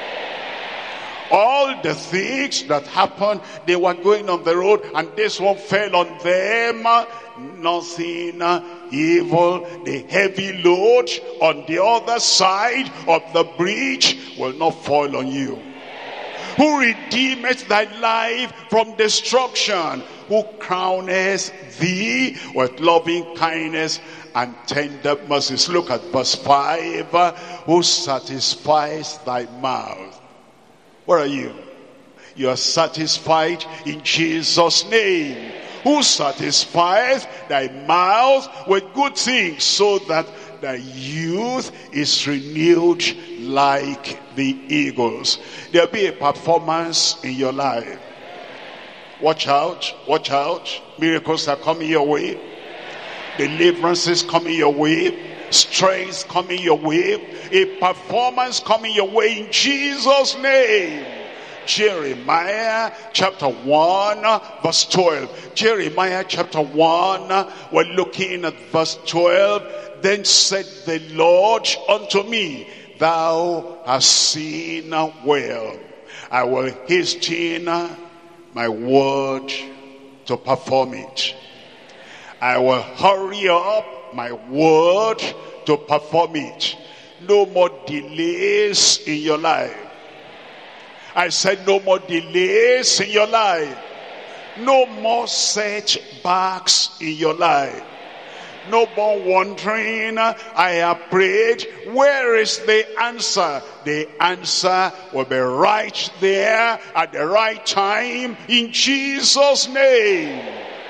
All the things that happened, they were going on the road and this one fell on them. Nothing evil, the heavy load on the other side of the bridge will not fall on you. who redeemeth thy life from destruction, who crowneth thee with loving kindness and tender mercies. Look at verse 5. Who satisfies thy mouth. Where are you? You are satisfied in Jesus' name. Who satisfies thy mouth with good things, so that thy youth is renewed like the eagles. There'll be a performance in your life. Watch out, watch out. Miracles are coming your way. Deliverance is coming your way. Strength coming your way. A performance coming your way in Jesus' name. Jeremiah chapter 1 verse 12. Jeremiah chapter 1, we're looking at verse 12. Then said the Lord unto me, thou hast seen well. I will hasten my word to perform it. I will hurry up my word to perform it. No more delays in your life. I said no more delays in your life. No more setbacks in your life. No more wondering, I have prayed, where is the answer? The answer will be right there at the right time in Jesus' name.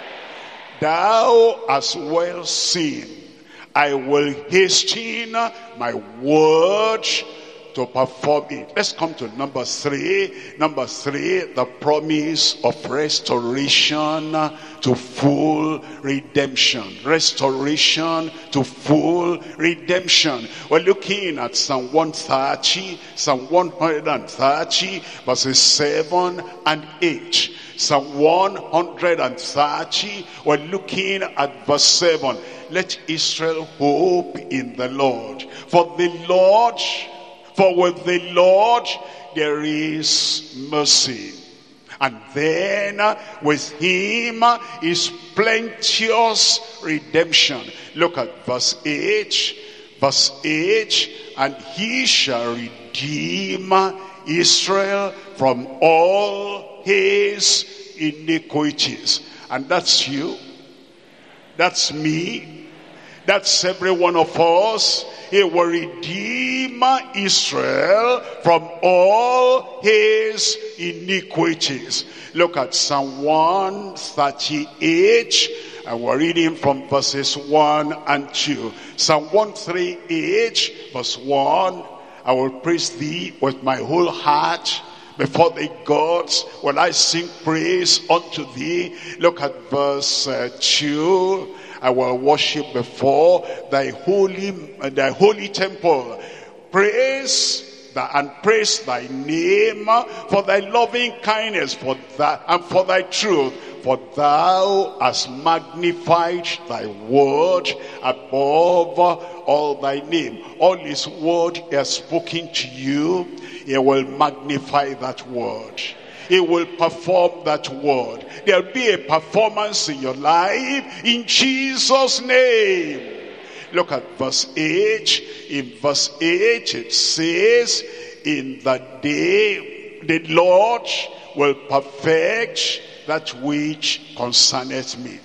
Thou hast well seen, I will hasten my word to perform it. Let's come to number 3. Number 3, the promise of restoration to full redemption. Restoration to full redemption. We're looking at Psalm 130, Psalm 130, verses 7 and 8. Psalm 130, we're looking at verse 7. Let Israel hope in the Lord. For with the Lord there is mercy. And then with him is plenteous redemption. Look at verse 8. Verse 8. And he shall redeem Israel from all his iniquities. And that's you. That's me. That's every one of us. He will redeem Israel from all his iniquities. Look at Psalm 138. And we're reading from verses 1 and 2. Psalm 138 verse 1. I will praise thee with my whole heart. Before the gods will I sing praise unto thee. Look at verse 2. I will worship before thy holy temple. Praise thy name for thy loving kindness, for that and for thy truth. For thou hast magnified thy word above all thy name. All his word he has spoken to you, he will magnify that word. He will perform that word. There'll be a performance in your life in Jesus' name. Look at verse 8. In verse 8 it says, in the day the Lord will perfect that which concerneth me.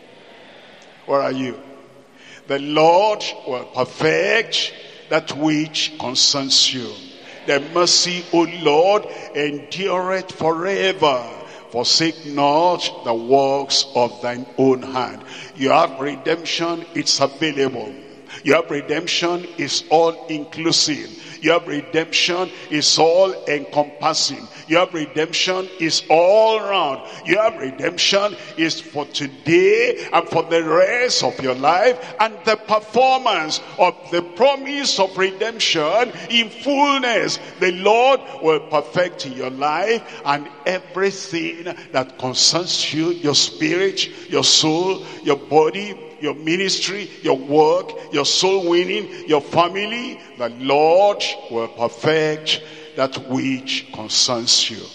Where are you? The Lord will perfect that which concerns you. The mercy, O Lord, endureth forever. Forsake not the works of thine own hand. You have redemption, it's available. You have redemption, is all inclusive. Your redemption is all encompassing. Your redemption is all round. Your redemption is for today and for the rest of your life, and the performance of the promise of redemption in fullness. The Lord will perfect in your life, and everything that concerns you, your spirit, your soul, your body, your ministry, your work, your soul winning, your family, the Lord will perfect that which concerns you.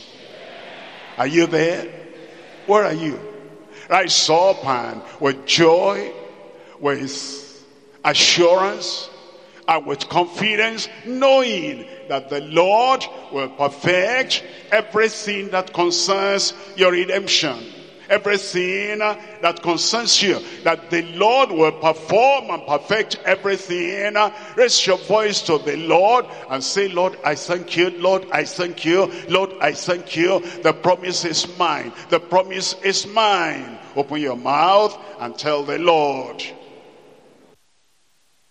Are you there? Where are you? Rise up and with joy, with assurance, and with confidence, knowing that the Lord will perfect everything that concerns your redemption. Everything that concerns you, that the Lord will perform and perfect everything. Raise your voice to the Lord and say, Lord, I thank you. Lord, I thank you. Lord, I thank you. The promise is mine. The promise is mine. Open your mouth and tell the Lord.